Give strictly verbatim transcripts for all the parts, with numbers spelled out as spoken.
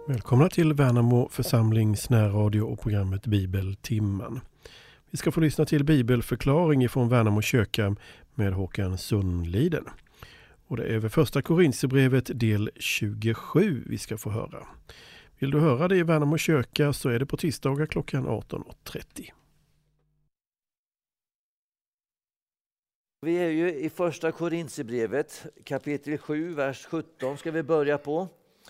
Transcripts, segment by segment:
Välkomna till Värnamo församlings närradio och programmet Bibeltimmen. Vi ska få lyssna till bibelförklaring från Värnamo kyrka med Håkan Sundliden. Och det är över första Korinthierbrevet del tjugosju vi ska få höra. Vill du höra det i Värnamo kyrka så är det på tisdagar klockan arton trettio. Vi är ju i första Korinthierbrevet, kapitel sju, vers sjutton ska vi börja på.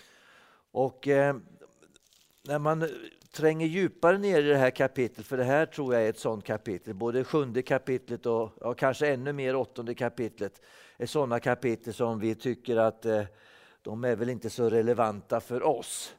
Och eh, när man tränger djupare ner i det här kapitlet, för det här tror jag är ett sådant kapitel, både sjunde kapitlet och ja, kanske ännu mer åttonde kapitlet, är sådana kapitel som vi tycker att eh, de är väl inte så relevanta för oss.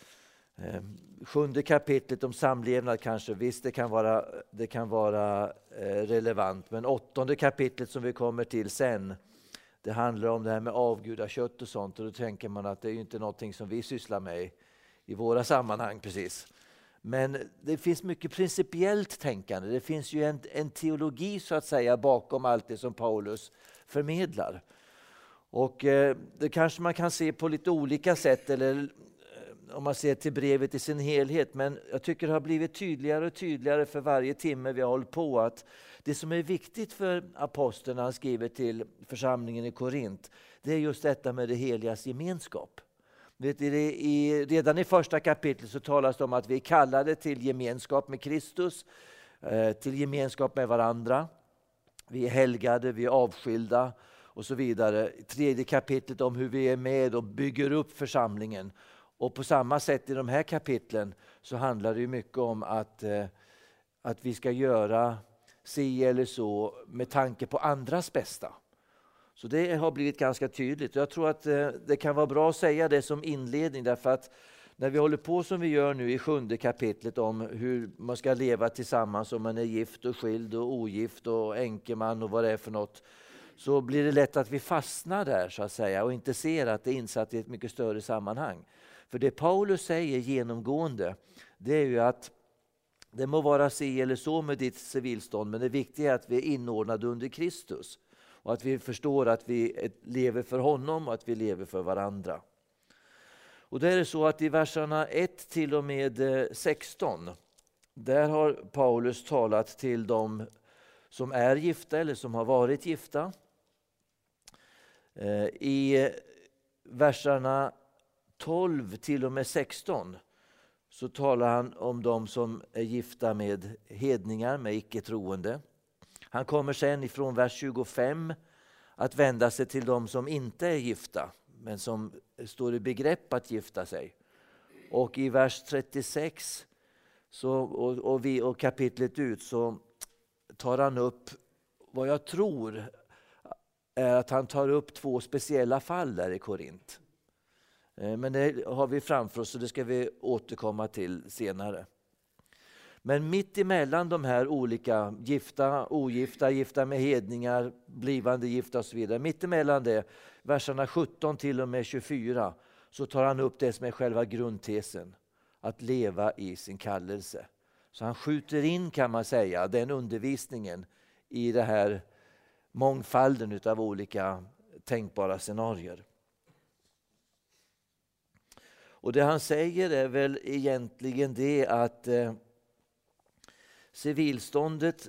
Eh, sjunde kapitlet om samlevnad kanske, visst det kan vara, det kan vara eh, relevant, men åttonde kapitlet som vi kommer till sen, det handlar om det här med avgudakött och sånt, och då tänker man att det är ju inte någonting som vi sysslar med i våra sammanhang precis. Men det finns mycket principiellt tänkande. Det finns ju en, en teologi så att säga bakom allt det som Paulus förmedlar. Och eh, det kanske man kan se på lite olika sätt, eller eh, om man ser till brevet i sin helhet. Men jag tycker det har blivit tydligare och tydligare för varje timme vi har hållit på att det som är viktigt för aposteln när han skriver till församlingen i Korint, det är just detta med det heligas gemenskap. Vet du, i, redan i första kapitlet så talas det om att vi är kallade till gemenskap med Kristus, eh, till gemenskap med varandra. Vi är helgade, vi är avskilda och så vidare. I tredje kapitlet om hur vi är med och bygger upp församlingen. Och på samma sätt i de här kapitlen så handlar det ju mycket om att, eh, att vi ska göra si eller så med tanke på andras bästa. Så det har blivit ganska tydligt. Jag tror att eh, det kan vara bra att säga det som inledning, därför att när vi håller på som vi gör nu i sjunde kapitlet om hur man ska leva tillsammans, om man är gift och skild och ogift och änkeman och vad det är för något, så blir det lätt att vi fastnar där så att säga och inte ser att det är insatt i ett mycket större sammanhang. För det Paulus säger genomgående, det är ju att det må vara si eller så med ditt civilstånd, men det viktiga är att vi är inordnade under Kristus. Och att vi förstår att vi lever för honom och att vi lever för varandra. Och det är det så att i verserna ett till och med sexton, där har Paulus talat till dem som är gifta eller som har varit gifta. I verserna tolv till och med sexton så talar han om de som är gifta med hedningar, med icke-troende. Han kommer sen ifrån vers tjugofem att vända sig till de som inte är gifta men som står i begrepp att gifta sig. Och i vers trettiosex så, och, och, vi, och kapitlet ut så tar han upp vad jag tror är att han tar upp två speciella fall där i Korint. Men det har vi framför oss så det ska vi återkomma till senare. Men mitt emellan de här olika gifta, ogifta, gifta med hedningar, blivande gifta och så vidare. Mitt emellan det, verserna sjutton till och med tjugofyra, så tar han upp det som är själva grundtesen. Att leva i sin kallelse. Så han skjuter in, kan man säga, den undervisningen i det här mångfalden av olika tänkbara scenarier. Och det han säger är väl egentligen det att eh, civilståndet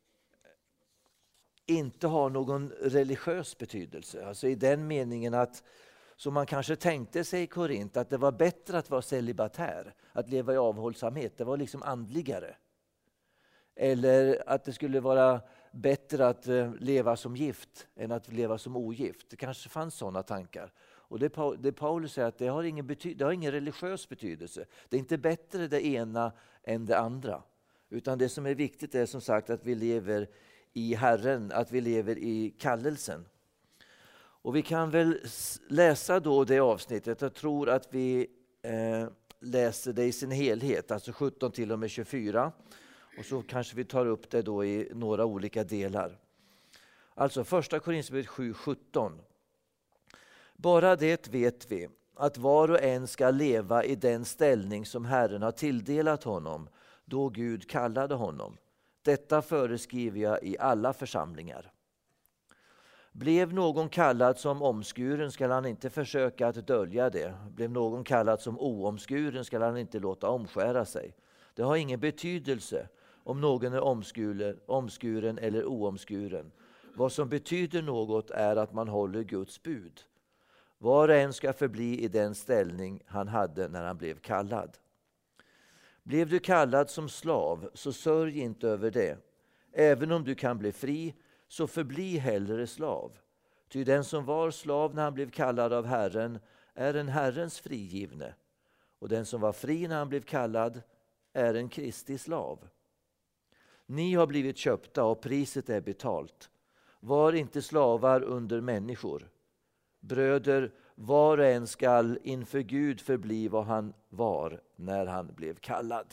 inte har någon religiös betydelse. Alltså i den meningen att, som man kanske tänkte sig i Korint, att det var bättre att vara celibatär, att leva i avhållsamhet, det var liksom andligare. Eller att det skulle vara bättre att leva som gift än att leva som ogift. Det kanske fanns sådana tankar. Och det, det Paulus säger att det har ingen, bety- det har ingen religiös betydelse. Det är inte bättre det ena än det andra. Utan det som är viktigt är som sagt att vi lever i Herren, att vi lever i kallelsen. Och vi kan väl läsa då det avsnittet. Jag tror att vi eh, läser det i sin helhet, alltså sjutton till och med tjugofyra. Och så kanske vi tar upp det då i några olika delar. Alltså första Korinthierbrevet sju sjutton. Bara det vet vi, att var och en ska leva i den ställning som Herren har tilldelat honom, då Gud kallade honom. Detta föreskriver jag i alla församlingar. Blev någon kallad som omskuren skall han inte försöka att dölja det. Blev någon kallad som oomskuren skall han inte låta omskära sig. Det har ingen betydelse om någon är omskuren, omskuren eller oomskuren. Vad som betyder något är att man håller Guds bud. Var och en ska förbli i den ställning han hade när han blev kallad. Blev du kallad som slav, så sörj inte över det. Även om du kan bli fri, så förbli hellre slav. Ty den som var slav när han blev kallad av Herren är en Herrens frigivne. Och den som var fri när han blev kallad är en Kristi slav. Ni har blivit köpta och priset är betalt. Var inte slavar under människor. Bröder, var och en skall inför Gud förbli vad han var när han blev kallad.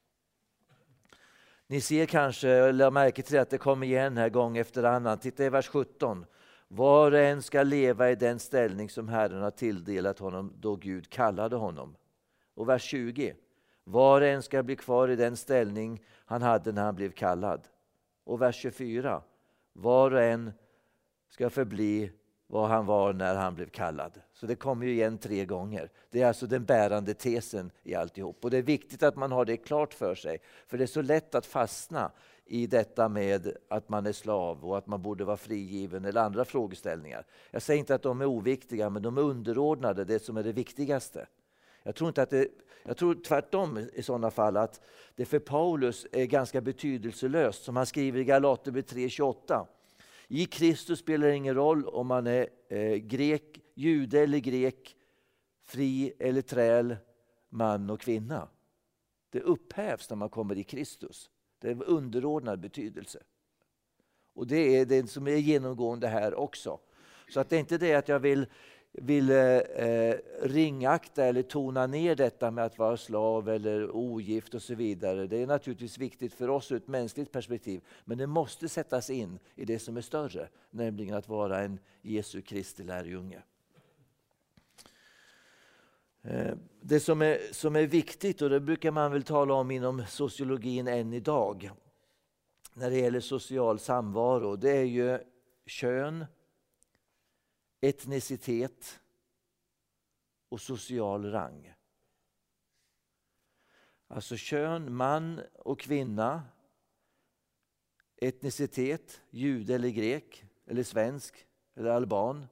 Ni ser kanske, eller märker till att det kommer igen här gång efter annan. Titta i vers sjutton. Var och en ska leva i den ställning som Herren har tilldelat honom då Gud kallade honom. Och vers tjugo. Var och en ska bli kvar i den ställning han hade när han blev kallad. Och vers tjugofyra. Var och en ska förbli vad han var när han blev kallad. Så det kommer ju igen tre gånger. Det är alltså den bärande tesen i alltihop. Och det är viktigt att man har det klart för sig. För det är så lätt att fastna i detta med att man är slav och att man borde vara frigiven eller andra frågeställningar. Jag säger inte att de är oviktiga, men de är underordnade det som är det viktigaste. Jag tror, inte att det, jag tror tvärtom i sådana fall att det för Paulus är ganska betydelselöst. Som han skriver i Galaterbrevet tre tjugoåtta. I Kristus spelar det ingen roll om man är eh, grek, jude eller grek, fri eller träl, man och kvinna. Det upphävs när man kommer i Kristus. Det är underordnad betydelse. Och det är det som är genomgående här också. Så att det är inte det att jag vill, vill eh, ringakta eller tona ner detta med att vara slav eller ogift och så vidare. Det är naturligtvis viktigt för oss ur ett mänskligt perspektiv. Men det måste sättas in i det som är större. Nämligen att vara en Jesu Kristi lärjunge. Det som är, som är viktigt, och det brukar man väl tala om inom sociologin än idag. När det gäller social samvaro. Det är ju kön, etnicitet och social rang. Alltså kön, man och kvinna. Etnicitet, jude eller grek eller svensk eller alban.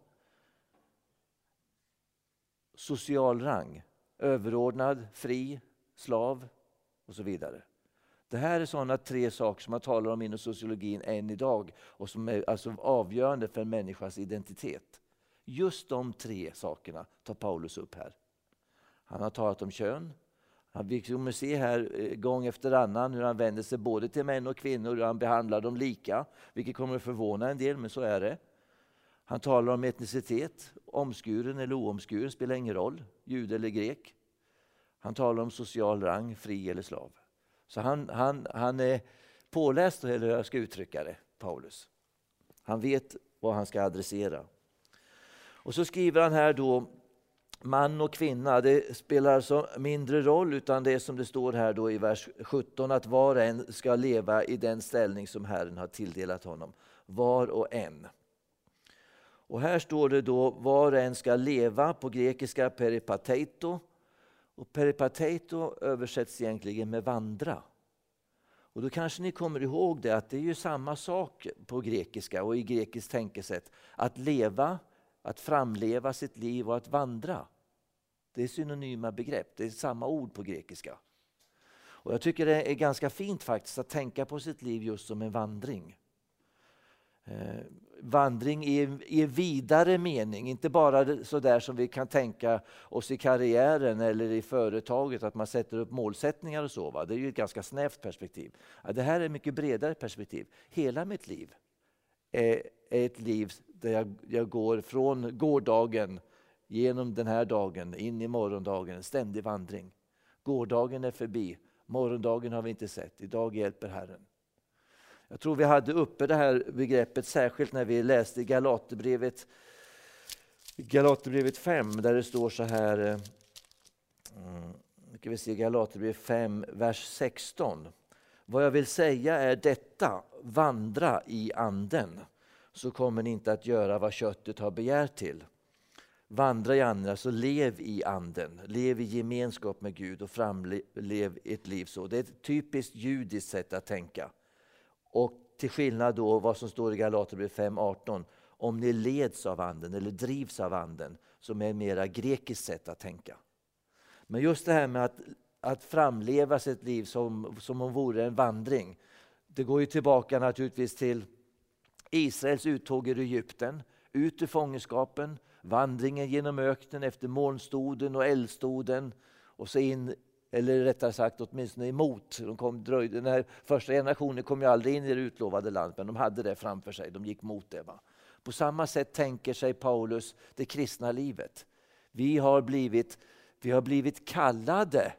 Social rang, överordnad, fri, slav och så vidare. Det här är sådana tre saker som man talar om inom sociologin än idag och som är alltså avgörande för en människas identitet. Just de tre sakerna tar Paulus upp här. Han har talat om kön. Vi kommer se här gång efter annan hur han vänder sig både till män och kvinnor och han behandlar dem lika, vilket kommer att förvåna en del, men så är det. Han talar om etnicitet, omskuren eller oomskuren spelar ingen roll, jude eller grek. Han talar om social rang, fri eller slav. Så han, han, han är påläst, eller jag ska uttrycka det, Paulus. Han vet vad han ska adressera. Och så skriver han här då, man och kvinna, det spelar alltså mindre roll, utan det är som det står här då i vers sjutton, att var och en ska leva i den ställning som Herren har tilldelat honom. Var och en. Och här står det då, var och en ska leva, på grekiska peripateito. Och peripateito översätts egentligen med vandra. Och då kanske ni kommer ihåg det, att det är ju samma sak på grekiska och i grekiskt tänkesätt. Att leva, att framleva sitt liv och att vandra. Det är synonyma begrepp, det är samma ord på grekiska. Och jag tycker det är ganska fint faktiskt att tänka på sitt liv just som en vandring. Eh, vandring i, i vidare mening, inte bara så där som vi kan tänka oss i karriären eller i företaget, att man sätter upp målsättningar och så. Va? Det är ju ett ganska snävt perspektiv. Ja, det här är ett mycket bredare perspektiv. Hela mitt liv är, är ett liv där jag, jag går från gårdagen genom den här dagen in i morgondagen, en ständig vandring. Gårdagen är förbi, morgondagen har vi inte sett, idag hjälper Herren. Jag tror vi hade uppe det här begreppet särskilt när vi läste Galaterbrevet, Galaterbrevet fem, där det står så här, mm, ska vi se, Galaterbrevet fem, vers sexton. Vad jag vill säga är detta, vandra i anden. så kommer ni inte att göra vad köttet har begär till. Vandra i anden, alltså lev i anden. Lev i gemenskap med Gud och framlev ett liv så. Det är ett typiskt judiskt sätt att tänka. Och till skillnad då vad som står i Galaterbrevet fem arton. Om ni leds av anden eller drivs av anden, som är ett mera grekiskt sätt att tänka. Men just det här med att, att framleva sitt liv som, som om vore en vandring. Det går ju tillbaka naturligtvis till Israels uttåg ur Egypten, ut ur fångenskapen, vandringen genom öknen efter molnstoden och eldstoden och så in, eller rättare sagt åtminstone emot. De kom, dröjde, den här första generationen kom ju aldrig in i det utlovade landet, men de hade det framför sig, de gick mot det. Va? På samma sätt tänker sig Paulus det kristna livet. Vi har blivit, vi har blivit kallade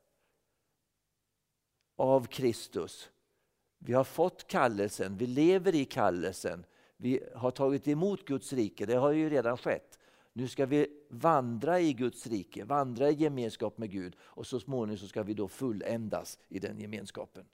av Kristus. Vi har fått kallelsen, vi lever i kallelsen. Vi har tagit emot Guds rike, det har ju redan skett. Nu ska vi vandra i Guds rike, vandra i gemenskap med Gud. Och så småningom så ska vi då fulländas i den gemenskapen.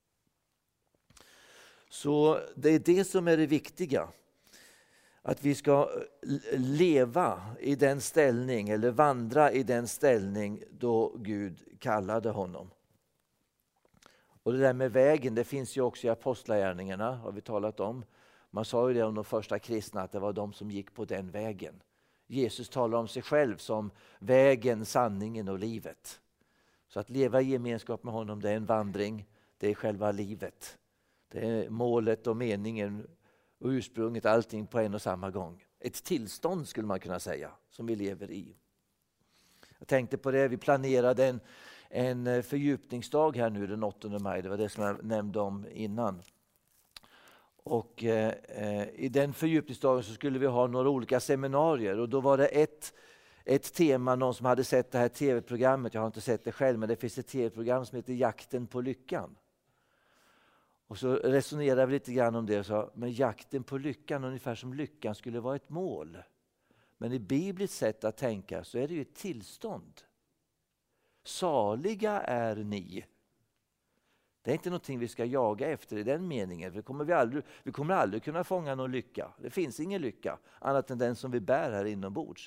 Så det är det som är det viktiga. Att vi ska leva i den ställning, eller vandra i den ställning då Gud kallade honom. Och det där med vägen, det finns ju också i apostlagärningarna, har vi talat om. Man sa ju det om de första kristna, att det var de som gick på den vägen. Jesus talar om sig själv som vägen, sanningen och livet. Så att leva i gemenskap med honom, det är en vandring, det är själva livet. Det är målet och meningen och ursprunget, allting på en och samma gång. Ett tillstånd skulle man kunna säga, som vi lever i. Jag tänkte på det, vi planerade en, en fördjupningsdag här nu den åttonde maj, det var det som jag nämnde om innan. Och eh, i den fördjupningsdagen så skulle vi ha några olika seminarier, och då var det ett, ett tema, någon som hade sett det här tv-programmet, jag har inte sett det själv, men det finns ett tv-program som heter Jakten på lyckan. Och så resonerade vi lite grann om det och sa, men jakten på lyckan, ungefär som lyckan skulle vara ett mål. Men i bibliskt sätt att tänka så är det ju ett tillstånd. Saliga är ni. Det är inte någonting vi ska jaga efter i den meningen. För kommer vi, aldrig, vi kommer aldrig kunna fånga någon lycka. Det finns ingen lycka annat än den som vi bär här inombords.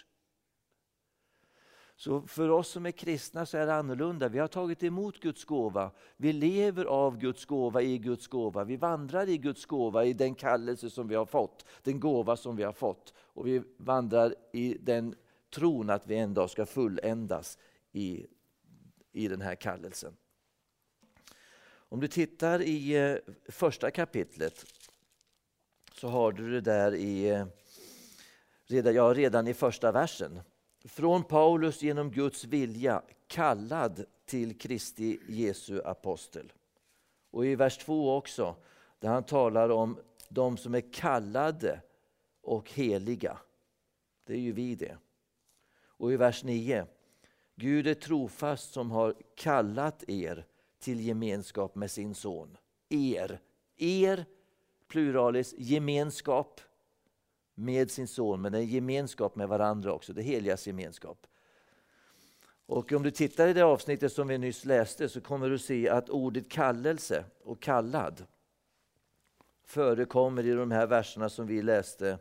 Så för oss som är kristna så är det annorlunda. Vi har tagit emot Guds gåva. Vi lever av Guds gåva i Guds gåva. Vi vandrar i Guds gåva i den kallelse som vi har fått. Den gåva som vi har fått. Och vi vandrar i den tron att vi en dag ska fulländas i, i den här kallelsen. Om du tittar i eh, första kapitlet så har du det där i, eh, redan, ja, redan i första versen. Från Paulus genom Guds vilja kallad till Kristi Jesu apostel. Och i vers två också, där han talar om de som är kallade och heliga. Det är ju vi det. Och i vers nio, Gud är trofast som har kallat er till gemenskap med sin son. Er, er pluralis, gemenskap med sin son, men en gemenskap med varandra också, det heligas gemenskap. Och om du tittar i det avsnittet som vi nyss läste så kommer du se att ordet kallelse och kallad förekommer i de här verserna som vi läste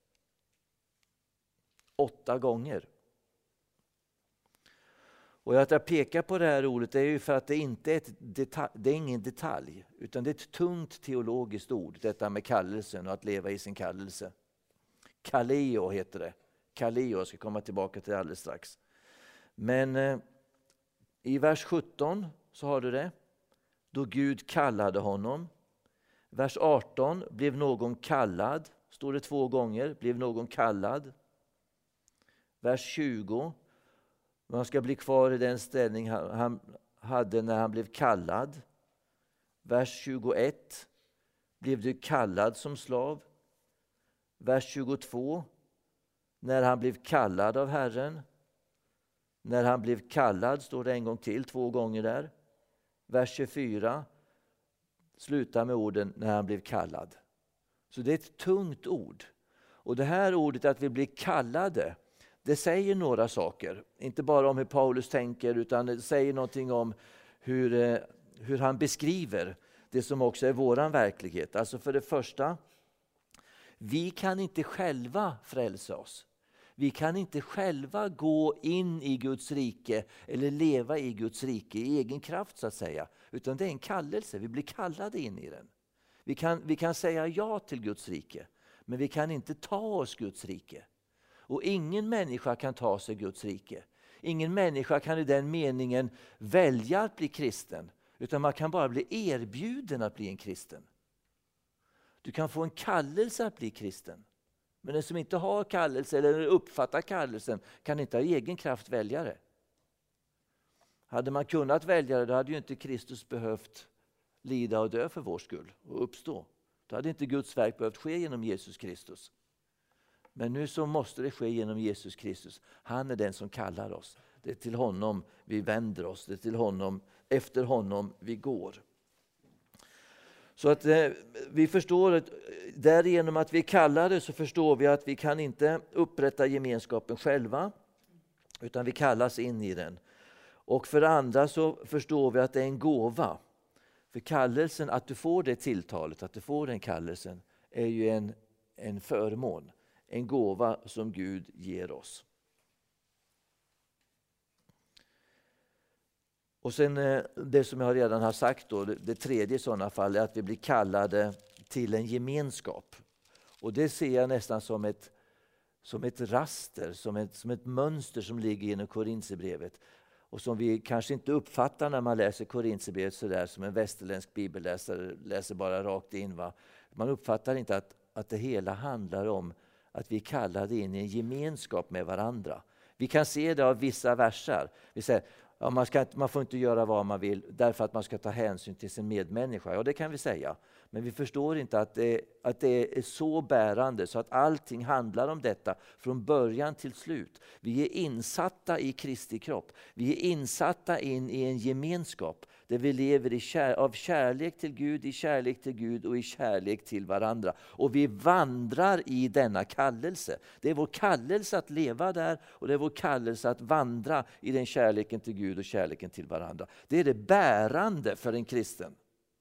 åtta gånger. Och att jag pekar på det här ordet är ju för att det inte är, ett detalj, det är ingen detalj, utan det är ett tungt teologiskt ord, detta med kallelsen och att leva i sin kallelse. Kaleo heter det. Kaleo, jag ska komma tillbaka till det alldeles strax. Men eh, i vers sjutton så har du det. Då Gud kallade honom. Vers arton, blev någon kallad. Står det två gånger, blev någon kallad. Vers tjugo, man ska bli kvar i den ställning han hade när han blev kallad. Vers tjugoett, blev du kallad som slav. Vers tjugotvå, när han blev kallad av Herren. När han blev kallad står det en gång till, två gånger där. Vers tjugofyra, slutar med orden när han blev kallad. Så det är ett tungt ord. Och det här ordet att vi blir kallade, det säger några saker. Inte bara om hur Paulus tänker, utan det säger någonting om hur, hur han beskriver det som också är våran verklighet. Alltså för det första, vi kan inte själva frälsa oss. Vi kan inte själva gå in i Guds rike eller leva i Guds rike i egen kraft så att säga. Utan det är en kallelse, vi blir kallade in i den. Vi kan, vi kan säga ja till Guds rike, men vi kan inte ta oss Guds rike. Och ingen människa kan ta sig Guds rike. Ingen människa kan i den meningen välja att bli kristen, utan man kan bara bli erbjuden att bli en kristen. Du kan få en kallelse att bli kristen. Men den som inte har kallelse eller uppfattar kallelsen kan inte av egen kraft välja det. Hade man kunnat välja det, då hade ju inte Kristus behövt lida och dö för vår skull och uppstå. Då hade inte Guds verk behövt ske genom Jesus Kristus. Men nu så måste det ske genom Jesus Kristus. Han är den som kallar oss. Det är till honom vi vänder oss. Det är till honom, efter honom vi går. Så att eh, vi förstår att därigenom att vi kallar det så förstår vi att vi kan inte upprätta gemenskapen själva, utan vi kallas in i den. Och för andra så förstår vi att det är en gåva. För kallelsen, att du får det tilltalet, att du får den kallelsen, är ju en, en förmån. En gåva som Gud ger oss. Och sen det som jag redan har sagt då, det tredje i sådana fall är att vi blir kallade till en gemenskap. Och det ser jag nästan som ett, som ett raster, som ett, som ett mönster som ligger genom Korinthierbrevet. Och som vi kanske inte uppfattar när man läser Korinthierbrevet så där som en västerländsk bibelläsare läser bara rakt in. Va? Man uppfattar inte att, att det hela handlar om att vi kallade in i en gemenskap med varandra. Vi kan se det av vissa versar. Vi säger, ja, man, ska, man får inte göra vad man vill därför att man ska ta hänsyn till sin medmänniska. Ja, det kan vi säga. Men vi förstår inte att det, att det är så bärande så att allting handlar om detta från början till slut. Vi är insatta i Kristi kropp. Vi är insatta in i en gemenskap där vi lever i kär, av kärlek till Gud, i kärlek till Gud och i kärlek till varandra. Och vi vandrar i denna kallelse. Det är vår kallelse att leva där och det är vår kallelse att vandra i den kärleken till Gud och kärleken till varandra. Det är det bärande för en kristen.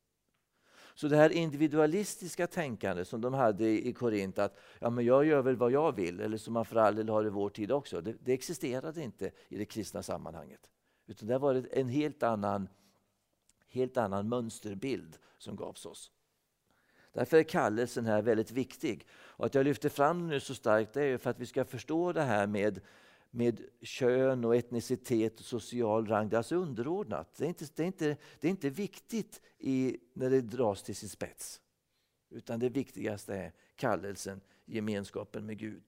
Så det här individualistiska tänkande som de hade i Korint, att ja, men jag gör väl vad jag vill, eller som man för all del har i vår tid också, det, det existerade inte i det kristna sammanhanget. Utan det var en helt annan, helt annan mönsterbild som gavs oss. Därför är kallelsen här väldigt viktig. Och att jag lyfter fram den nu så starkt är för att vi ska förstå det här med med kön och etnicitet och social rang, det är alltså underordnat. Det är inte, det är inte, det är inte viktigt i, när det dras till sin spets. Utan det viktigaste är kallelsen, gemenskapen med Gud.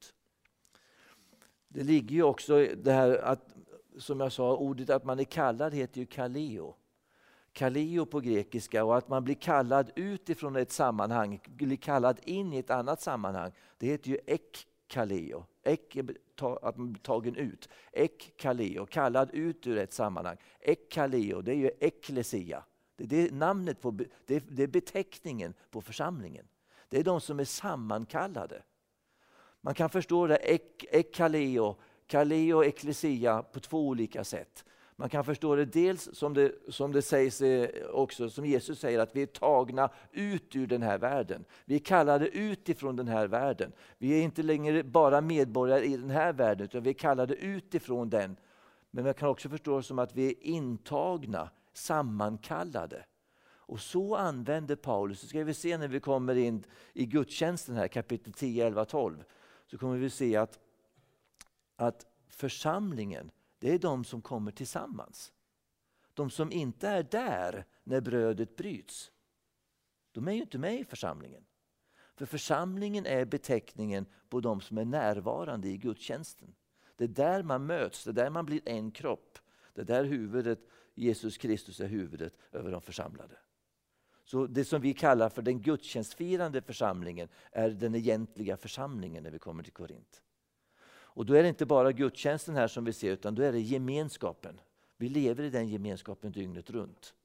Det ligger ju också det här att, som jag sa, ordet att man är kallad heter ju kaleo. Kaleo på grekiska, och att man blir kallad utifrån ett sammanhang, blir kallad in i ett annat sammanhang, det heter ju ekkaleo. Ek är att man blir tagen ut. Ekkaleo, kallad ut ur ett sammanhang. Ekkaleo, det är ju eklesia. Det är det namnet på, det är, det är beteckningen på församlingen. Det är de som är sammankallade. Man kan förstå det ek, ekkaleo, kaleo och eklesia på två olika sätt. Man kan förstå det dels som det, som det sägs också, som Jesus säger, att vi är tagna ut ur den här världen. Vi är kallade utifrån den här världen. Vi är inte längre bara medborgare i den här världen, utan vi är kallade utifrån den. Men man kan också förstå det som att vi är intagna, sammankallade. Och så använder Paulus, så ska vi se när vi kommer in i gudstjänsten här, kapitel tio, elva, tolv. Så kommer vi se att, att församlingen, det är de som kommer tillsammans. De som inte är där när brödet bryts, de är ju inte med i församlingen. För församlingen är beteckningen på de som är närvarande i gudstjänsten. Det är där man möts, det är där man blir en kropp. Det är där huvudet, Jesus Kristus är huvudet över de församlade. Så det som vi kallar för den gudstjänstfirande församlingen är den egentliga församlingen när vi kommer till Korint. Och då är det inte bara gudstjänsten här som vi ser, utan då är det gemenskapen. Vi lever i den gemenskapen dygnet runt.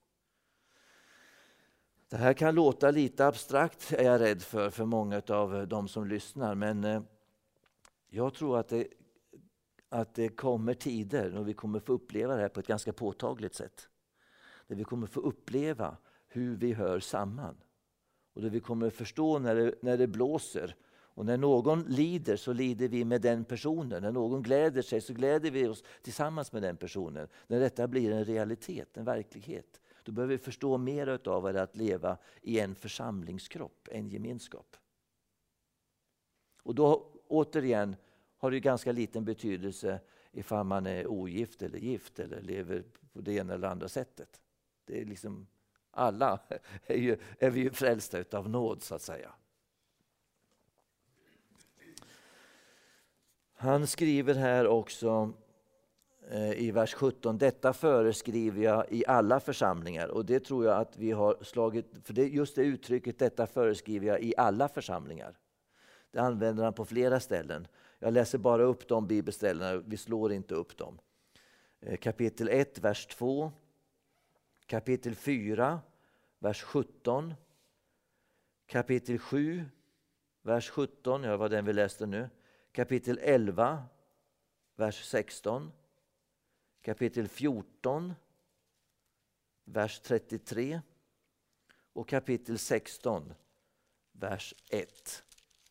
Det här kan låta lite abstrakt, är jag rädd för, för många av de som lyssnar. Men eh, jag tror att det, att det kommer tider när vi kommer få uppleva det här på ett ganska påtagligt sätt. Där vi kommer få uppleva hur vi hör samman. Och där vi kommer förstå när det, när det blåser. Och när någon lider så lider vi med den personen. När någon gläder sig så gläder vi oss tillsammans med den personen. När detta blir en realitet, en verklighet, då behöver vi förstå mer av vad det är att leva i en församlingskropp, en gemenskap. Och då återigen har det ganska liten betydelse ifall man är ogift eller gift eller lever på det ena eller andra sättet. Det är liksom, alla är, ju, är vi ju frälsta utav nåd så att säga. Han skriver här också eh, i vers sjutton, detta föreskriver jag i alla församlingar. Och det tror jag att vi har slagit, för det, just det uttrycket, detta föreskriver jag i alla församlingar. Det använder han på flera ställen. Jag läser bara upp de bibelställena, vi slår inte upp dem. Eh, kapitel ett, vers två. Kapitel fyra, vers sjutton. Kapitel sju, vers sjutton, ja, var den vi läste nu. Kapitel elva, vers sexton. Kapitel fjorton, vers trettiotre. Och kapitel sexton, vers ett.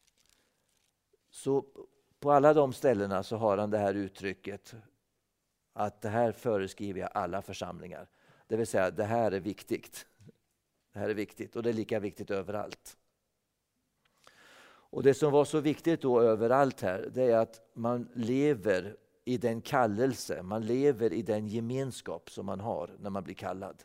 Så på alla de ställena så har han det här uttrycket att det här föreskriver jag alla församlingar. Det vill säga, det här är viktigt. Det här är viktigt och det är lika viktigt överallt. Och det som var så viktigt då överallt här, det är att man lever i den kallelse, man lever i den gemenskap som man har när man blir kallad.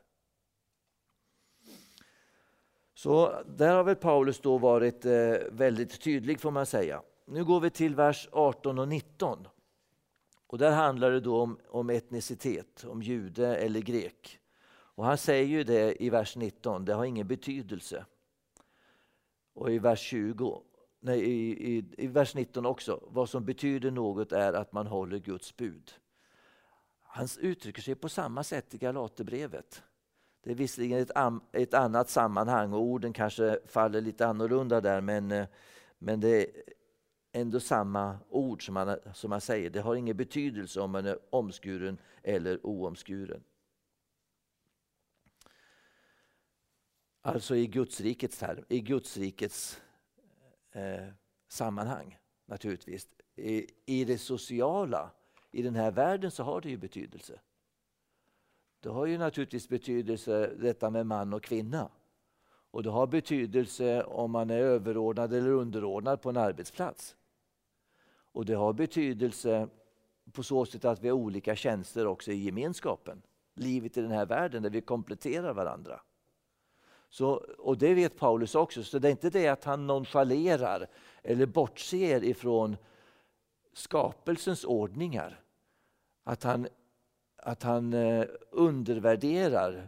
Så där har väl Paulus då varit eh, väldigt tydlig får man säga. Nu går vi till vers arton och nitton. Och där handlar det då om, om etnicitet, om jude eller grek. Och han säger ju det i vers nitton, det har ingen betydelse. Och i vers tjugo, nej, i, i, i vers nitton också, vad som betyder något är att man håller Guds bud. Han uttrycker sig på samma sätt i Galaterbrevet. Det är visserligen ett, ett annat sammanhang och orden kanske faller lite annorlunda där, men, men det är ändå samma ord som man, som man säger. Det har ingen betydelse om man är omskuren eller oomskuren. Alltså i Guds rikets term, i Guds rikets eh, sammanhang naturligtvis. I, I det sociala, i den här världen så har det ju betydelse. Det har ju naturligtvis betydelse detta med man och kvinna. Och det har betydelse om man är överordnad eller underordnad på en arbetsplats. Och det har betydelse på så sätt att vi har olika tjänster också i gemenskapen. Livet i den här världen där vi kompletterar varandra. Så, och det vet Paulus också, så det är inte det att han nonchalerar eller bortser ifrån skapelsens ordningar. Att han, att han eh, undervärderar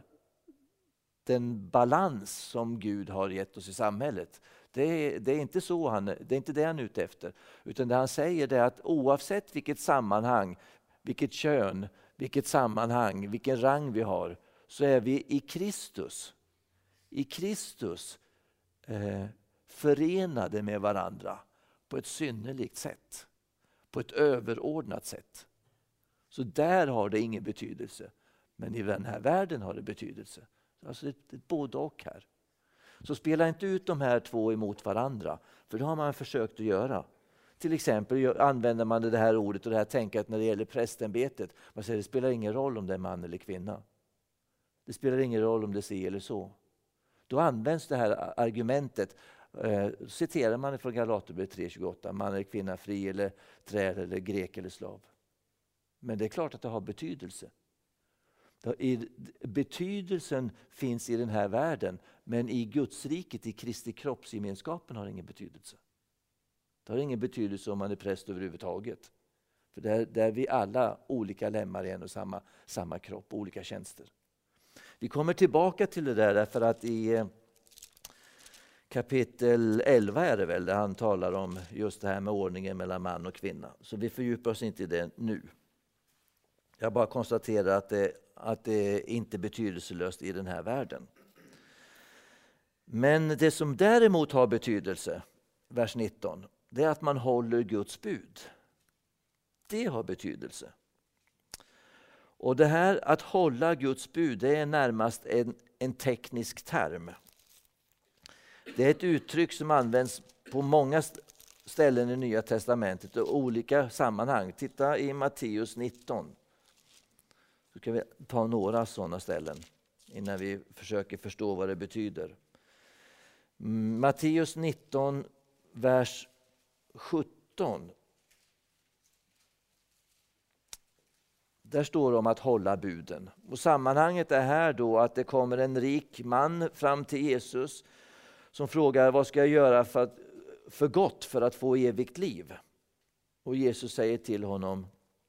den balans som Gud har gett oss i samhället. Det är, det är inte så han, det är inte det han är ute efter. Utan det han säger är att oavsett vilket sammanhang, vilket kön, vilket sammanhang, vilken rang vi har, så är vi i Kristus. I Kristus eh, förenade med varandra på ett synnerligt sätt. På ett överordnat sätt. Så där har det ingen betydelse. Men i den här världen har det betydelse. Alltså det är både och här. Så spela inte ut de här två emot varandra. För det har man försökt att göra. Till exempel använder man det här ordet och det här tänket när det gäller prästämbetet. Man säger det spelar ingen roll om det är man eller kvinna. Det spelar ingen roll om det är si eller så. Då används det här argumentet. Eh, citerar man från Galaterbrevet tre tjugoåtta. Man eller kvinna, fri eller träd eller grek eller slav. Men det är klart att det har betydelse. I, betydelsen finns i den här världen, men i Guds riket, i Kristi kroppsgemenskapen har det ingen betydelse. Det har ingen betydelse om man är präst överhuvudtaget. För där, där är vi alla olika lemmar i en och samma, samma kropp, olika tjänster. Vi kommer tillbaka till det där därför att i kapitel elva är det väl där han talar om just det här med ordningen mellan man och kvinna. Så vi fördjupar oss inte i det nu. Jag bara konstaterar att det, att det inte är betydelselöst i den här världen. Men det som däremot har betydelse, vers nitton, det är att man håller Guds bud. Det har betydelse. Och det här att hålla Guds bud, det är närmast en, en teknisk term. Det är ett uttryck som används på många ställen i Nya testamentet och olika sammanhang. Titta i Matteus nitton. Så kan vi ta några sådana ställen innan vi försöker förstå vad det betyder. Matteus nitton, vers sjutton. Där står det om att hålla buden. Och sammanhanget är här då att det kommer en rik man fram till Jesus som frågar: vad ska jag göra för, att, för gott för att få evigt liv? Och Jesus säger till honom: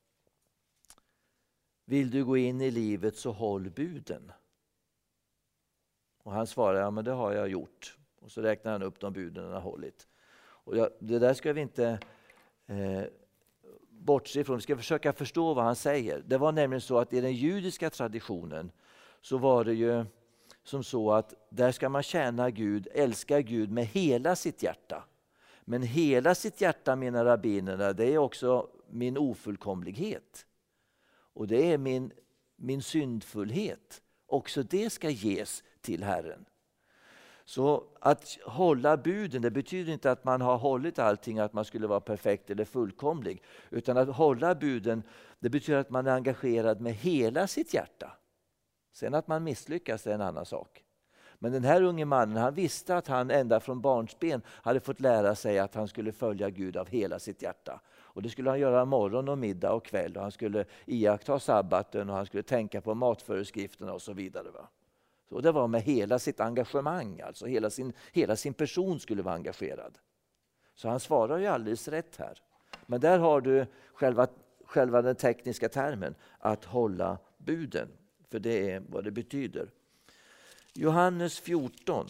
vill du gå in i livet så håll buden. Och han svarar: ja, men det har jag gjort. Och så räknar han upp de buden han har hållit. Och jag, det där ska vi inte eh, bortse ifrån. Vi ska försöka förstå vad han säger. Det var nämligen så att i den judiska traditionen så var det ju som så att där ska man tjäna Gud, älska Gud med hela sitt hjärta. Men hela sitt hjärta, mina rabbinerna, det är också min ofullkomlighet. Och det är min, min syndfullhet. Också det ska ges till Herren. Så att hålla buden, det betyder inte att man har hållit allting, att man skulle vara perfekt eller fullkomlig. Utan att hålla buden, det betyder att man är engagerad med hela sitt hjärta. Sen att man misslyckas är en annan sak. Men den här unge mannen, han visste att han ända från barnsben hade fått lära sig att han skulle följa Gud av hela sitt hjärta. Och det skulle han göra morgon och middag och kväll. Och han skulle iaktta sabbaten och han skulle tänka på matföreskrifterna och så vidare. Va? Så det var med hela sitt engagemang, alltså hela sin, hela sin person skulle vara engagerad. Så han svarar ju alldeles rätt här. Men där har du själva, själva den tekniska termen, att hålla buden. För det är vad det betyder. Johannes fjorton.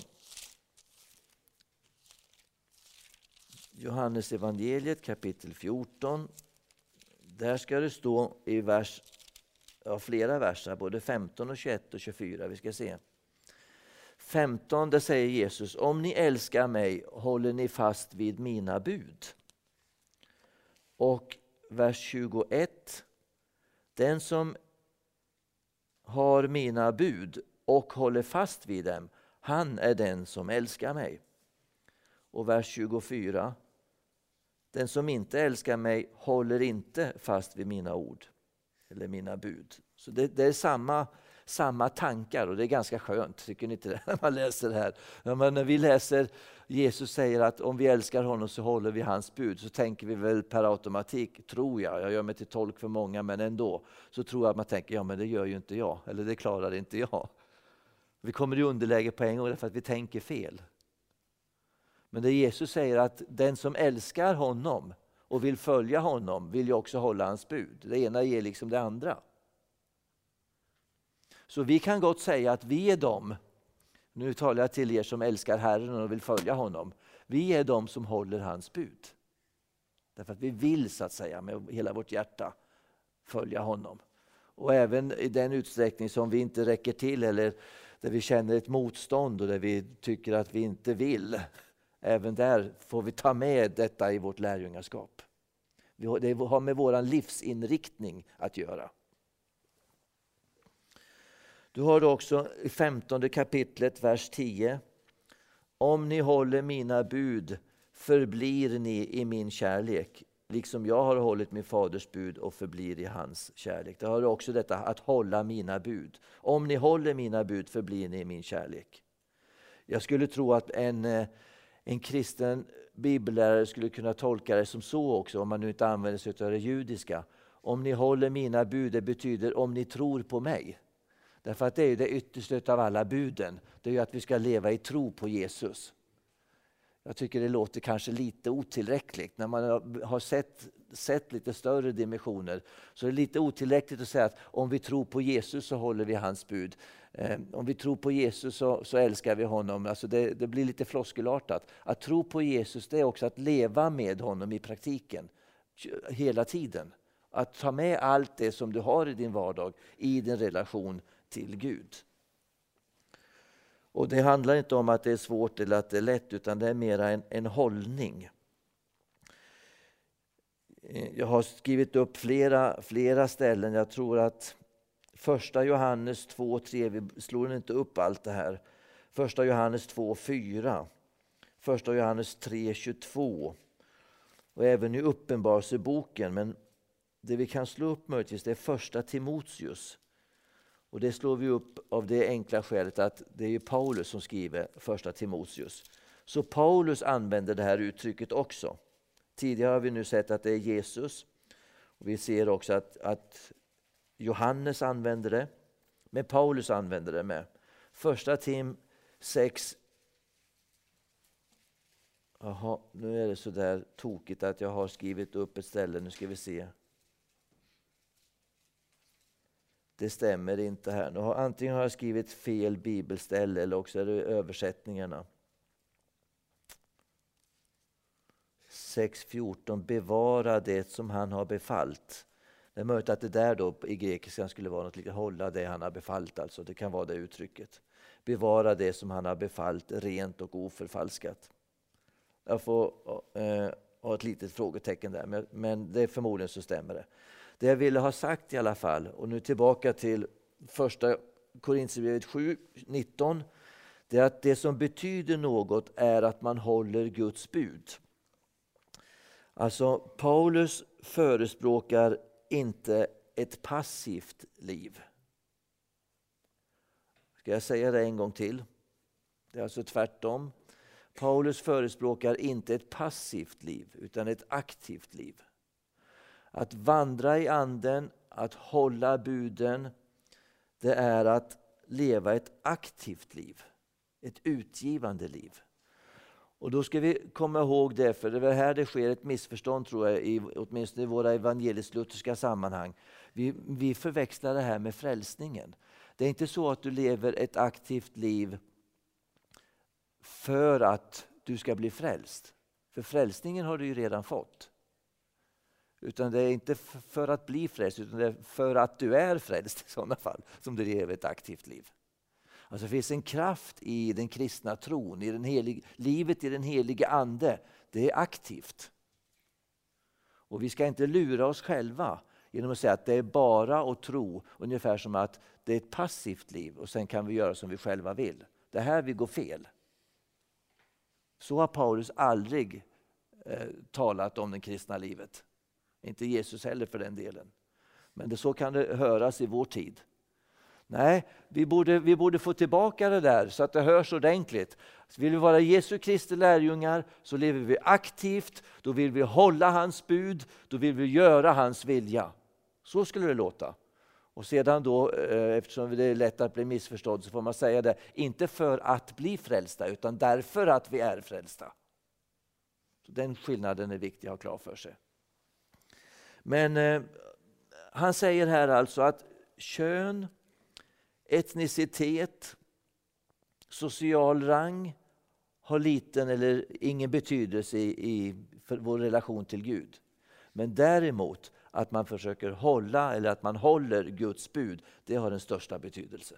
Johannes evangeliet kapitel fjorton. Där ska det stå i vers, ja, flera verser, både femton och tjugoett och tjugofyra. Vi ska se. femton, där säger Jesus: om ni älskar mig håller ni fast vid mina bud. Och vers tjugoett. Den som har mina bud och håller fast vid dem, han är den som älskar mig. Och vers tjugofyra. Den som inte älskar mig håller inte fast vid mina ord eller mina bud. Så det, det är samma, samma tankar, och det är ganska skönt, tycker ni inte det, när man läser det här. Men när vi läser Jesus säger att om vi älskar honom så håller vi hans bud, så tänker vi väl per automatik, tror jag, jag gör mig till tolk för många, men ändå, så tror jag att man tänker, ja men det gör ju inte jag, eller det klarar inte jag. Vi kommer i underläge på en gång därför att vi tänker fel. Men det Jesus säger att den som älskar honom och vill följa honom vill ju också hålla hans bud. Det ena ger liksom det andra. Så vi kan gott säga att vi är de, nu talar jag till er som älskar Herren och vill följa honom. Vi är de som håller hans bud. Därför att vi vill, så att säga, med hela vårt hjärta följa honom. Och även i den utsträckning som vi inte räcker till, eller där vi känner ett motstånd och där vi tycker att vi inte vill. Även där får vi ta med detta i vårt lärjungaskap. Det har med vår livsinriktning att göra. Du har också i femtonde kapitlet, vers tio. Om ni håller mina bud förblir ni i min kärlek, liksom jag har hållit min faders bud och förblir i hans kärlek. Det har också detta att hålla mina bud. Om ni håller mina bud förblir ni i min kärlek. Jag skulle tro att en, en kristen bibellärare skulle kunna tolka det som så också, om man nu inte använder sig av det judiska. Om ni håller mina bud, det betyder om ni tror på mig. Därför att det är det yttersta av alla buden. Det är ju att vi ska leva i tro på Jesus. Jag tycker det låter kanske lite otillräckligt. När man har sett, sett lite större dimensioner så är det lite otillräckligt att säga att om vi tror på Jesus så håller vi hans bud. Eh, om vi tror på Jesus så, så älskar vi honom. Alltså det, det blir lite floskelartat. Att tro på Jesus, det är också att leva med honom i praktiken. Hela tiden. Att ta med allt det som du har i din vardag i din relation till Gud. Och det handlar inte om att det är svårt eller att det är lätt, utan det är mer en, en hållning. Jag har skrivit upp flera, flera ställen. Jag tror att första Johannes två tre, vi slår inte upp allt det här. Första Johannes två fyra, första Johannes tre tjugotvå och även i Uppenbarelseboken. Men det vi kan slå upp möjligtvis det är första Timoteus. Och det slår vi upp av det enkla skälet att det är Paulus som skriver första Timoteus. Så Paulus använder det här uttrycket också. Tidigare har vi nu sett att det är Jesus. Och vi ser också att, att Johannes använder det. Men Paulus använder det med. Första Tim sex. Jaha, nu är det så där tokigt att jag har skrivit upp ett ställe. Nu ska vi se. Det stämmer inte här. Nu har, antingen har jag skrivit fel bibelställe eller också är det översättningarna. sex fjorton. Bevara det som han har befallt. Det är möjligt att det där då i grekiskan skulle vara något liknande. Hålla det han har befallt. Alltså. Det kan vara det uttrycket. Bevara det som han har befallt rent och oförfalskat. Jag får eh, ha ett litet frågetecken där. Men, men det är förmodligen så stämmer det. Det jag ville ha sagt i alla fall, och nu tillbaka till första Korinthierbrevet sju nitton, det är att det som betyder något är att man håller Guds bud. Alltså Paulus förespråkar inte ett passivt liv. Ska jag säga det en gång till? Det är alltså tvärtom. Paulus förespråkar inte ett passivt liv utan ett aktivt liv. Att vandra i anden, att hålla buden, det är att leva ett aktivt liv. Ett utgivande liv. Och då ska vi komma ihåg det, för det är här det sker ett missförstånd tror jag, i, åtminstone i våra evangelisk-lutherska sammanhang. Vi, vi förväxlar det här med frälsningen. Det är inte så att du lever ett aktivt liv för att du ska bli frälst. För frälsningen har du ju redan fått. Utan det är inte för att bli frälst, utan det är för att du är frälst i sådana fall som du lever ett aktivt liv. Alltså det finns en kraft i den kristna tron, i den heliga, livet i den heliga ande. Det är aktivt. Och vi ska inte lura oss själva genom att säga att det är bara att tro, ungefär som att det är ett passivt liv och sen kan vi göra som vi själva vill. Det här vi går fel. Så har Paulus aldrig eh, talat om det kristna livet. Inte Jesus heller för den delen. Men det, så kan det höras i vår tid. Nej, vi borde, vi borde få tillbaka det där så att det hörs ordentligt. Vill vi vara Jesu Kristi lärjungar så lever vi aktivt. Då vill vi hålla hans bud. Då vill vi göra hans vilja. Så skulle det låta. Och sedan då, eftersom det är lätt att bli missförstådd, så får man säga det. Inte för att bli frälsta utan därför att vi är frälsta. Så den skillnaden är viktig att ha klar för sig. Men eh, han säger här alltså att kön, etnicitet, social rang har liten eller ingen betydelse i, i för vår relation till Gud. Men däremot att man försöker hålla eller att man håller Guds bud, det har den största betydelse.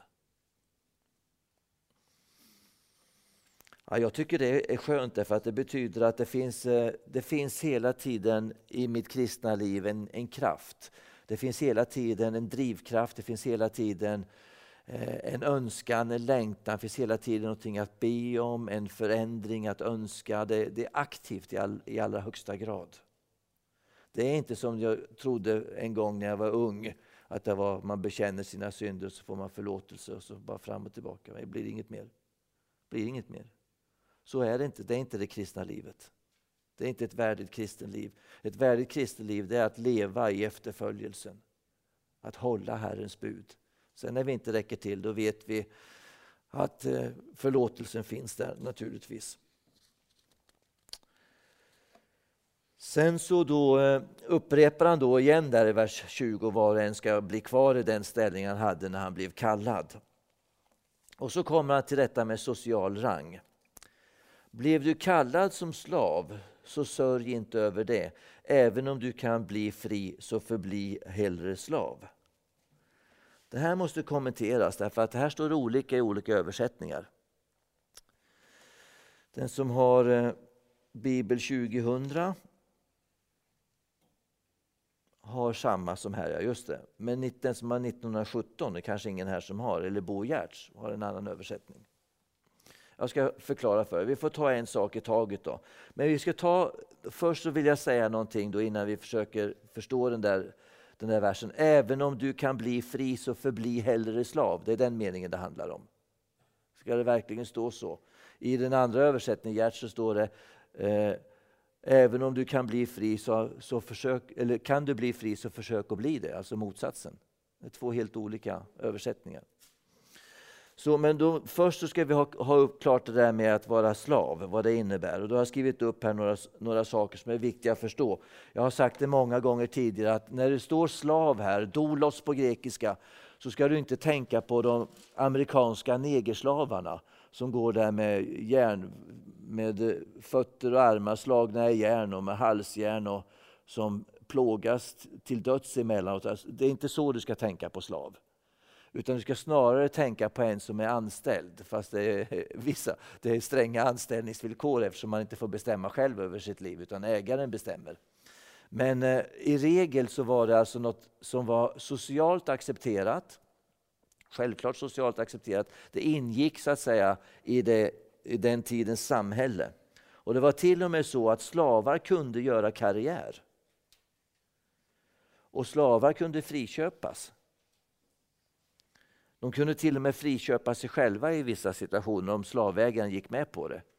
Ja, jag tycker det är skönt därför att det betyder att det finns, det finns hela tiden i mitt kristna liv en, en kraft. Det finns hela tiden en drivkraft, det finns hela tiden eh, en önskan, en längtan. Det finns hela tiden någonting att be om, en förändring att önska. Det, det är aktivt i, all, i allra högsta grad. Det är inte som jag trodde en gång när jag var ung. Att det var, man bekänner sina synder och så får man förlåtelse och så bara fram och tillbaka. Det blir inget mer. Det blir inget mer. Så är det inte. Det är inte det kristna livet. Det är inte ett värdigt kristen liv. Ett värdigt kristen liv, det är att leva i efterföljelsen. Att hålla Herrens bud. Sen när vi inte räcker till, då vet vi att förlåtelsen finns där naturligtvis. Sen så då upprepar han då igen där i vers tjugo, var och en ska bli kvar i den ställning han hade när han blev kallad. Och så kommer han till detta med social rang. Blev du kallad som slav, så sörj inte över det. Även om du kan bli fri, så förbli hellre slav. Det här måste kommenteras, därför att det här står olika i olika översättningar. Den som har Bibel tjugohundra har samma som här, ja just det. Men den som har nittonhundrasjutton, det är kanske ingen här som har, eller Bo Giertz har en annan översättning. Jag ska förklara för er. Vi får ta en sak i taget då. Men vi ska ta, först så vill jag säga någonting då innan vi försöker förstå den där, den där versen. Även om du kan bli fri så förbli hellre slav. Det är den meningen det handlar om. Ska det verkligen stå så? I den andra översättningen, Gert, så står det eh, även om du kan bli fri så, så försök, eller kan du bli fri så försök att bli det. Alltså motsatsen. Det är två helt olika översättningar. Så, men då, först så ska vi ha, ha upp klart det där med att vara slav, vad det innebär. Och då har jag skrivit upp här några, några saker som är viktiga att förstå. Jag har sagt det många gånger tidigare att när det står slav här, doulos på grekiska, så ska du inte tänka på de amerikanska negerslavarna som går där med järn, med fötter och armar slagna i järn och med halsjärn och som plågas till döds emellanåt. Det är inte så du ska tänka på slav. Utan du ska snarare tänka på en som är anställd. Fast det är, vissa, det är stränga anställningsvillkor eftersom man inte får bestämma själv över sitt liv. Utan ägaren bestämmer. Men eh, i regel så var det alltså något som var socialt accepterat. Självklart socialt accepterat. Det ingick så att säga i, det, i den tidens samhälle. Och det var till och med så att slavar kunde göra karriär. Och slavar kunde friköpas. De kunde till och med friköpa sig själva i vissa situationer om slavägaren gick med på det.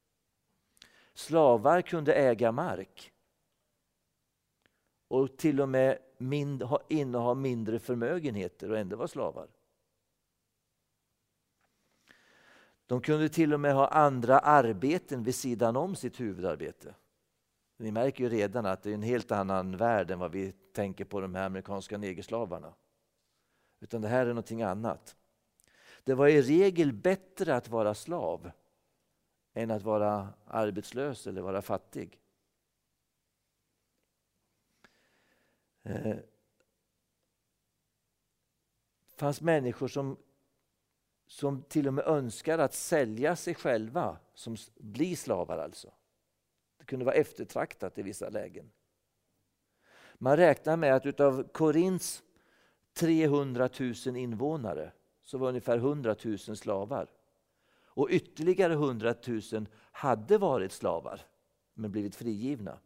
Slavar kunde äga mark. Och till och med mind, ha, inneha mindre förmögenheter och ändå vara slavar. De kunde till och med ha andra arbeten vid sidan om sitt huvudarbete. Ni märker ju redan att det är en helt annan värld än vad vi tänker på de här amerikanska negerslavarna. Utan det här är någonting annat. Det var i regel bättre att vara slav än att vara arbetslös eller vara fattig. Det fanns människor som, som till och med önskar att sälja sig själva, som blir slavar alltså. Det kunde vara eftertraktat i vissa lägen. Man räknar med att utav Korints trehundratusen invånare så var ungefär hundratusen slavar. Och ytterligare hundratusen hade varit slavar men blivit frigivna.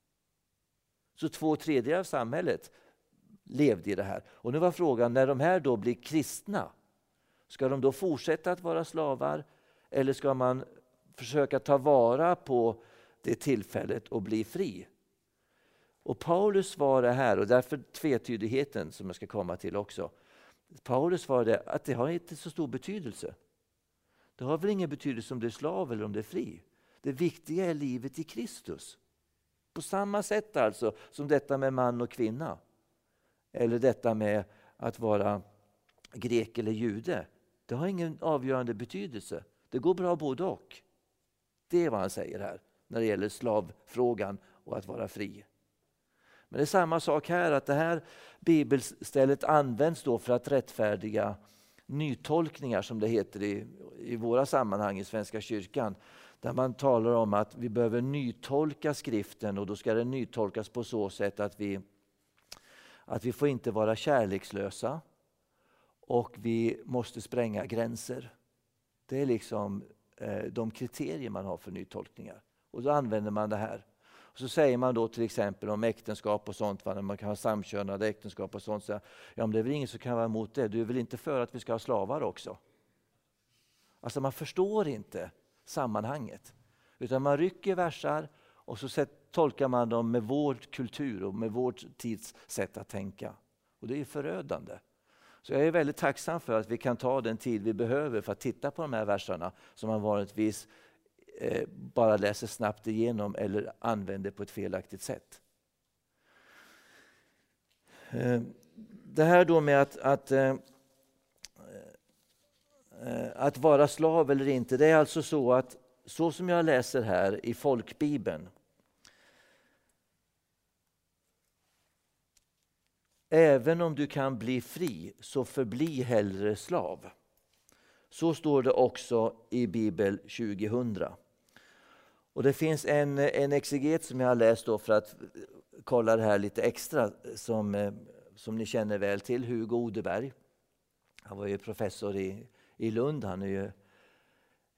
Så två tredjedelar av samhället levde i det här. Och nu var frågan, när de här då blir kristna, ska de då fortsätta att vara slavar eller ska man försöka ta vara på det tillfället och bli fri? Och Paulus svarar här, och därför tvetydigheten som jag ska komma till också. Paulus svarade att det har inte så stor betydelse. Det har väl ingen betydelse om du är slav eller om du är fri. Det viktiga är livet i Kristus. På samma sätt alltså som detta med man och kvinna. Eller detta med att vara grek eller jude. Det har ingen avgörande betydelse. Det går bra både och. Det är vad han säger här när det gäller slavfrågan och att vara fri. Men det är samma sak här, att det här bibelstället används då för att rättfärdiga nytolkningar som det heter i, i våra sammanhang i Svenska kyrkan. Där man talar om att vi behöver nytolka skriften och då ska den nytolkas på så sätt att vi, att vi får inte vara kärlekslösa och vi måste spränga gränser. Det är liksom eh, de kriterier man har för nytolkningar. Och då använder man det här. Och så säger man då till exempel om äktenskap och sånt, när man kan ha samkönade äktenskap och sånt. Så, ja, men det är väl ingen som kan vara emot det. Du är väl inte för att vi ska ha slavar också? Alltså man förstår inte sammanhanget. Utan man rycker versar och så sätt, tolkar man dem med vår kultur och med vårt tids sätt att tänka. Och det är förödande. Så jag är väldigt tacksam för att vi kan ta den tid vi behöver för att titta på de här versarna som man vanligtvis eh, bara läser snabbt igenom eller använder på ett felaktigt sätt. Eh, det här då med att, att, eh, att vara slav eller inte, det är alltså så att så som jag läser här i folkbibeln, även om du kan bli fri så förbli hellre slav. Så står det också i Bibel tjugohundra. Och det finns en, en exeget som jag har läst då för att kolla det här lite extra som, som ni känner väl till, Hugo Odeberg. Han var ju professor i, i Lund, han är ju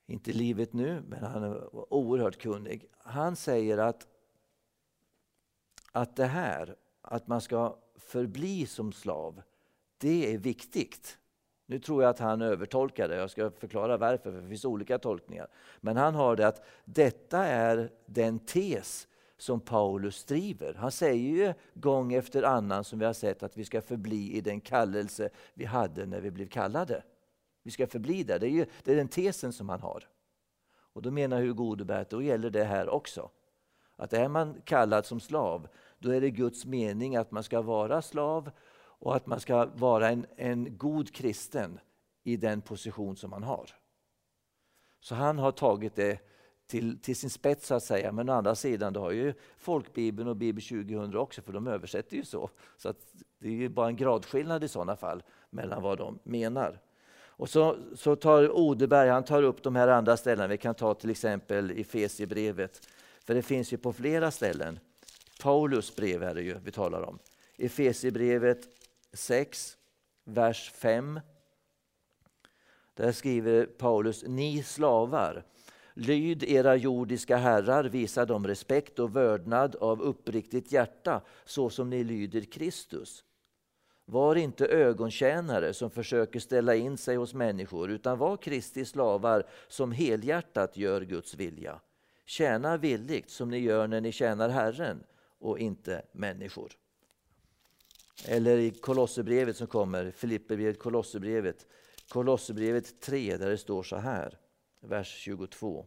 inte livet nu, men han är oerhört kunnig. Han säger att, att det här, att man ska förbli som slav, det är viktigt. Nu tror jag att han övertolkar det. Jag ska förklara varför, för det finns olika tolkningar. Men han har det att detta är den tes som Paulus driver. Han säger ju gång efter annan, som vi har sett, att vi ska förbli i den kallelse vi hade när vi blev kallade. Vi ska förbli där. Det är ju det är den tesen som han har. Och då menar Hugo Odeberg att då gäller det här också. Att är man kallad som slav, då är det Guds mening att man ska vara slav och att man ska vara en, en god kristen i den position som man har. Så han har tagit det till, till sin spets, så att säga. Men å andra sidan, då har ju Folkbibeln och Bibel tjugohundra också, för de översätter ju så. Så att det är ju bara en gradskillnad i sådana fall mellan vad de menar. Och så, så tar Odeberg, han tar upp de här andra ställena. Vi kan ta till exempel i Efesierbrevet. För det finns ju på flera ställen. Paulus brev är det ju vi talar om. Efesierbrevet sex, vers fem. Där skriver Paulus: ni slavar, lyd era jordiska herrar, visa dem respekt och vördnad av uppriktigt hjärta, så som ni lyder Kristus. Var inte ögontjänare som försöker ställa in sig hos människor, utan var Kristi slavar som helhjärtat gör Guds vilja. Tjäna villigt som ni gör när ni tjänar Herren och inte människor. Eller i Kolosserbrevet som kommer, Filipperbrevet, Kolosserbrevet, Kolosserbrevet tre, där det står så här, vers tjugotvå.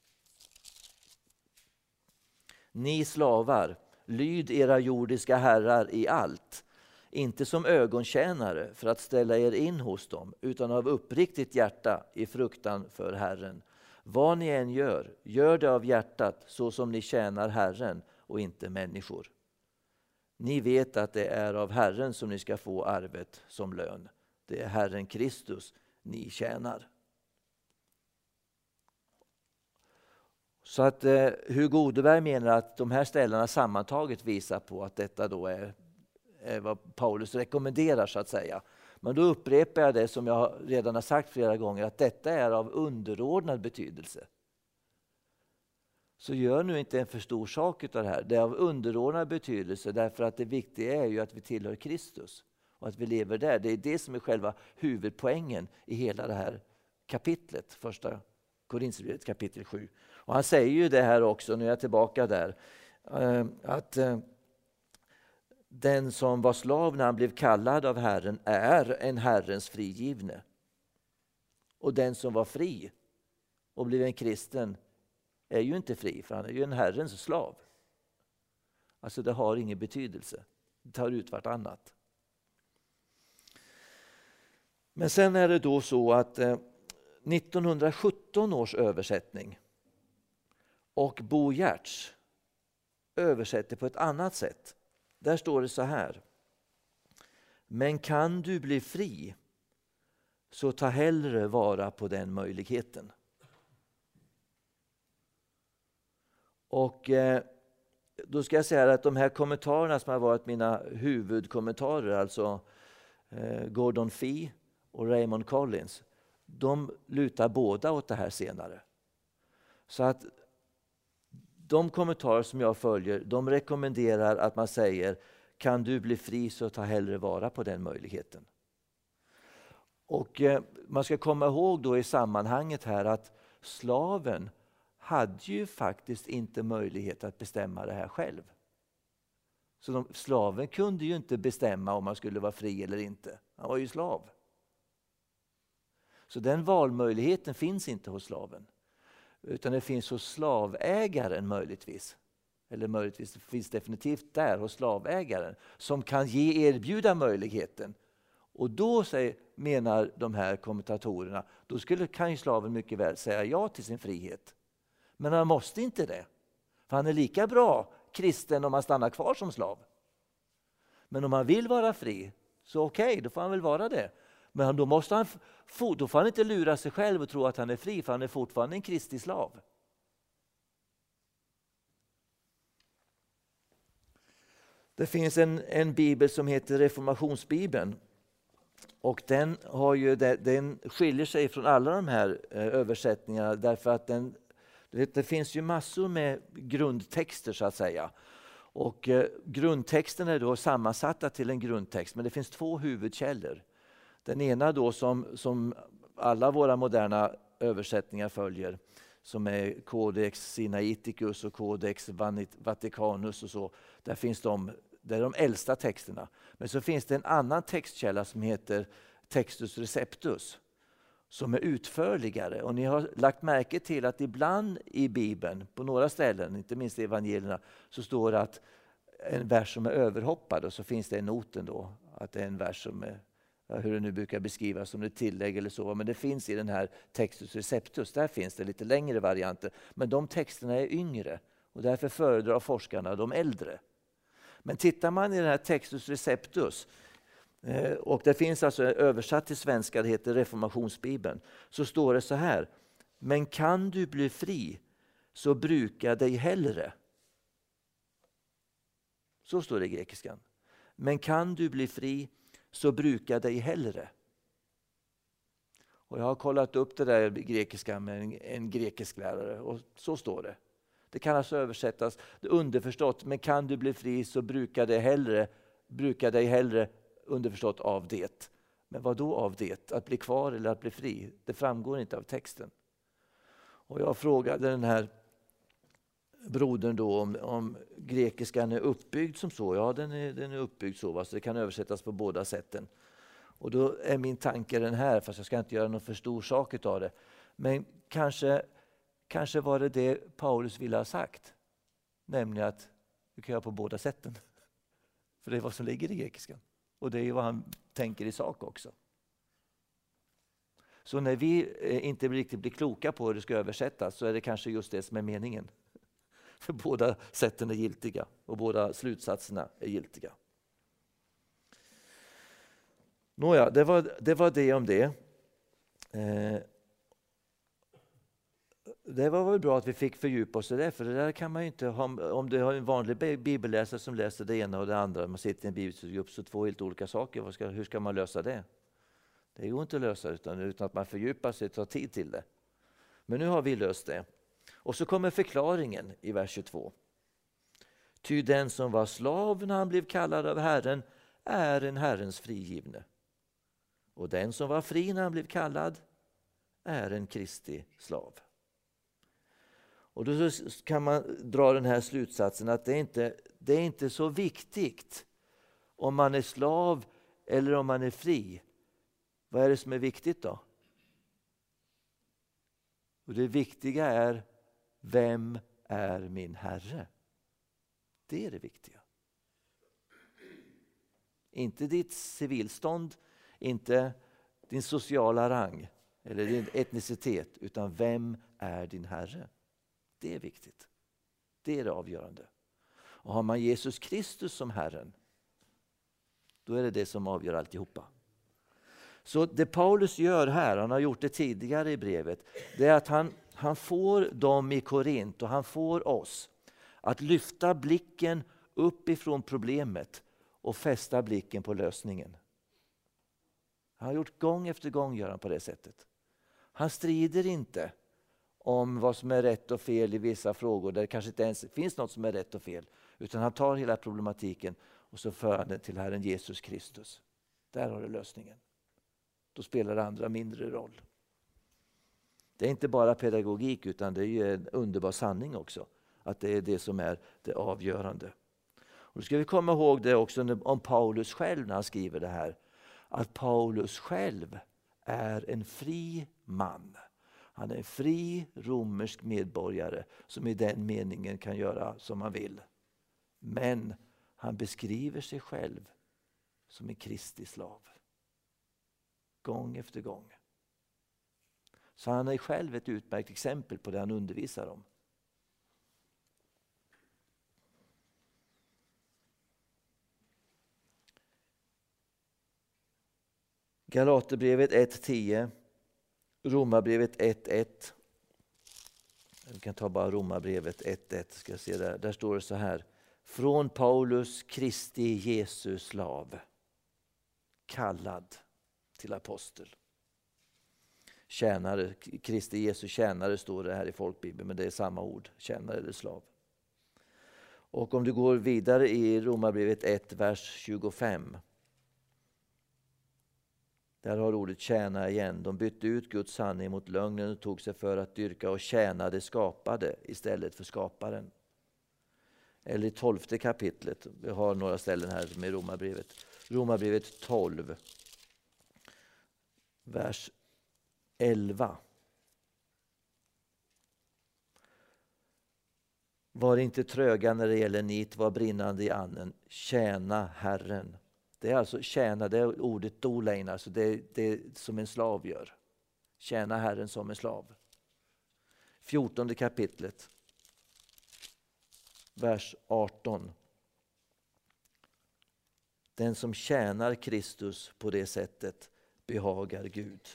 Ni slavar, lyd era jordiska herrar i allt, inte som ögontjänare för att ställa er in hos dem, utan av uppriktigt hjärta i fruktan för Herren. Vad ni än gör, gör det av hjärtat så som ni tjänar Herren och inte människor. Ni vet att det är av Herren som ni ska få arvet som lön. Det är Herren Kristus ni tjänar. Så att eh, Hugo Odeberg menar att de här ställena sammantaget visar på att detta då är, är vad Paulus rekommenderar, så att säga. Men då upprepar jag det som jag redan har sagt flera gånger, att detta är av underordnad betydelse. Så gör nu inte en för stor sak av det här. Det är av underordnad betydelse därför att det viktiga är ju att vi tillhör Kristus och att vi lever där. Det är det som är själva huvudpoängen i hela det här kapitlet, första Korinthierbrevet kapitel sju. Och han säger ju det här också, nu är jag tillbaka där, att den som var slav när han blev kallad av Herren är en Herrens frigivne. Och den som var fri och blev en kristen är ju inte fri, för han är ju en Herrens slav. Alltså det har ingen betydelse. Det tar ut vartannat. Men sen är det då så att eh, nittonhundrasjutton års översättning och Bo Giertz översätter på ett annat sätt. Där står det så här: men kan du bli fri, så ta hellre vara på den möjligheten. Och eh, då ska jag säga att de här kommentarerna som har varit mina huvudkommentarer, alltså eh, Gordon Fee och Raymond Collins, de lutar båda åt det här senare. Så att de kommentarer som jag följer, de rekommenderar att man säger: kan du bli fri, så ta hellre vara på den möjligheten. Och eh, man ska komma ihåg då i sammanhanget här att slaven hade ju faktiskt inte möjlighet att bestämma det här själv. Så de, slaven kunde ju inte bestämma om man skulle vara fri eller inte. Han var ju slav. Så den valmöjligheten finns inte hos slaven. Utan det finns hos slavägaren möjligtvis. Eller möjligtvis det finns definitivt där hos slavägaren. Som kan ge erbjuda möjligheten. Och då säger, menar de här kommentatorerna, då skulle, kan ju slaven mycket väl säga ja till sin frihet. Men han måste inte det. För han är lika bra kristen om han stannar kvar som slav. Men om han vill vara fri, så okej, okay, då får han väl vara det. Men då, måste han, då får han inte lura sig själv och tro att han är fri, för han är fortfarande en Kristi slav. Det finns en, en bibel som heter Reformationsbibeln. Och den, har ju, den skiljer sig från alla de här översättningarna därför att den, det finns ju massor med grundtexter så att säga. Och grundtexten är då sammansatta till en grundtext, men det finns två huvudkällor. Den ena då som, som alla våra moderna översättningar följer, som är Codex Sinaiticus och Codex Vaticanus och så. Där finns de, det är de äldsta texterna. Men så finns det en annan textkälla som heter Textus Receptus, som är utförligare. Och ni har lagt märke till att ibland i Bibeln, på några ställen, inte minst i evangelierna, så står det att en vers som är överhoppad och så finns det i noten då att det är en vers som är, hur det nu brukar beskrivas, som ett tillägg eller så. Men det finns i den här Textus Receptus, där finns det lite längre varianter. Men de texterna är yngre och därför föredrar forskarna de äldre. Men tittar man i den här Textus Receptus, och det finns alltså översatt till svenska, det heter Reformationsbibeln, så står det så här: men kan du bli fri så bruka dig hellre. Så står det i grekiskan. Men kan du bli fri så bruka dig hellre. Och jag har kollat upp det där i grekiska med en, en grekisk lärare och så står det. Det kan alltså översättas, det underförstått, men kan du bli fri så bruka dig hellre, bruka dig hellre, underförstått av det. Men vad då av det? Att bli kvar eller att bli fri? Det framgår inte av texten. Och jag frågade den här brodern då om, om grekiskan är uppbyggd som så. Ja, den är, den är uppbyggd så, va? Så det kan översättas på båda sätten. Och då är min tanke den här, fast jag ska inte göra någon för stor sak av det. Men kanske, kanske var det det Paulus ville ha sagt. Nämligen att du kan göra på båda sätten. För det är vad som ligger i grekiskan. Och det är vad han tänker i sak också. Så när vi inte riktigt blir kloka på hur det ska översättas så är det kanske just det som är meningen. För båda sätten är giltiga och båda slutsatserna är giltiga. Nåja, det var det, var det om det. Eh, det var väl bra att vi fick fördjupa oss i det, för det där kan man ju inte ha, om du har en vanlig bibelläsare som läser det ena och det andra, man sitter i en bibelgrupp, så två helt olika saker, Vad ska, hur ska man lösa det? Det går inte att lösa utan, utan att man fördjupar sig och tar tid till det. Men nu har vi löst det. Och så kommer förklaringen i vers tjugotvå. Ty den som var slav när han blev kallad av Herren är en Herrens frigivne. Och den som var fri när han blev kallad är en Kristi slav. Och då kan man dra den här slutsatsen att det är inte, det är inte så viktigt om man är slav eller om man är fri. Vad är det som är viktigt då? Och det viktiga är, vem är min Herre? Det är det viktiga. Inte ditt civilstånd, inte din sociala rang eller din etnicitet, utan vem är din Herre? Det är viktigt. Det är det avgörande. Och har man Jesus Kristus som Herren, då är det det som avgör alltihopa. Så det Paulus gör här, han har gjort det tidigare i brevet, det är att han, han får dem i Korint och han får oss att lyfta blicken upp ifrån problemet och fästa blicken på lösningen. Han har gjort gång efter gång gör han på det sättet. Han strider inte om vad som är rätt och fel i vissa frågor där det kanske inte ens finns något som är rätt och fel, utan han tar hela problematiken och så för han den till Herren Jesus Kristus. Där har du lösningen. Då spelar det andra mindre roll. Det är inte bara pedagogik utan det är ju en underbar sanning också. Att det är det som är det avgörande. Och då ska vi komma ihåg det också om Paulus själv när han skriver det här. Att Paulus själv är en fri man. Han är en fri romersk medborgare som i den meningen kan göra som han vill. Men han beskriver sig själv som en Kristi slav. Gång efter gång. Så han är själv ett utmärkt exempel på det han undervisar om. Galaterbrevet ett tio, Romarbrevet ett ett. Vi kan ta bara Romarbrevet ett ett, ska jag se där. Där står det så här: från Paulus Kristi Jesus slav, kallad till apostel. Tjänare, Kristi Jesu tjänare står det här i folkbibeln, men det är samma ord, tjänare eller slav. Och om du går vidare i Romarbrevet ett, vers tjugofem. Där har ordet tjäna igen. De bytte ut Guds sanning mot lögnen och tog sig för att dyrka och tjäna det skapade istället för skaparen. Eller i tolfte kapitlet, vi har några ställen här med Romarbrevet. Romarbrevet tolv, vers elva. Var inte tröga när det gäller nit, var brinnande i anden. Tjäna Herren. Det är alltså tjäna, det är ordet dolein, alltså det, det är som en slav gör. Tjäna Herren som en slav. fjortonde kapitlet, vers arton. Den som tjänar Kristus på det sättet behagar Gud.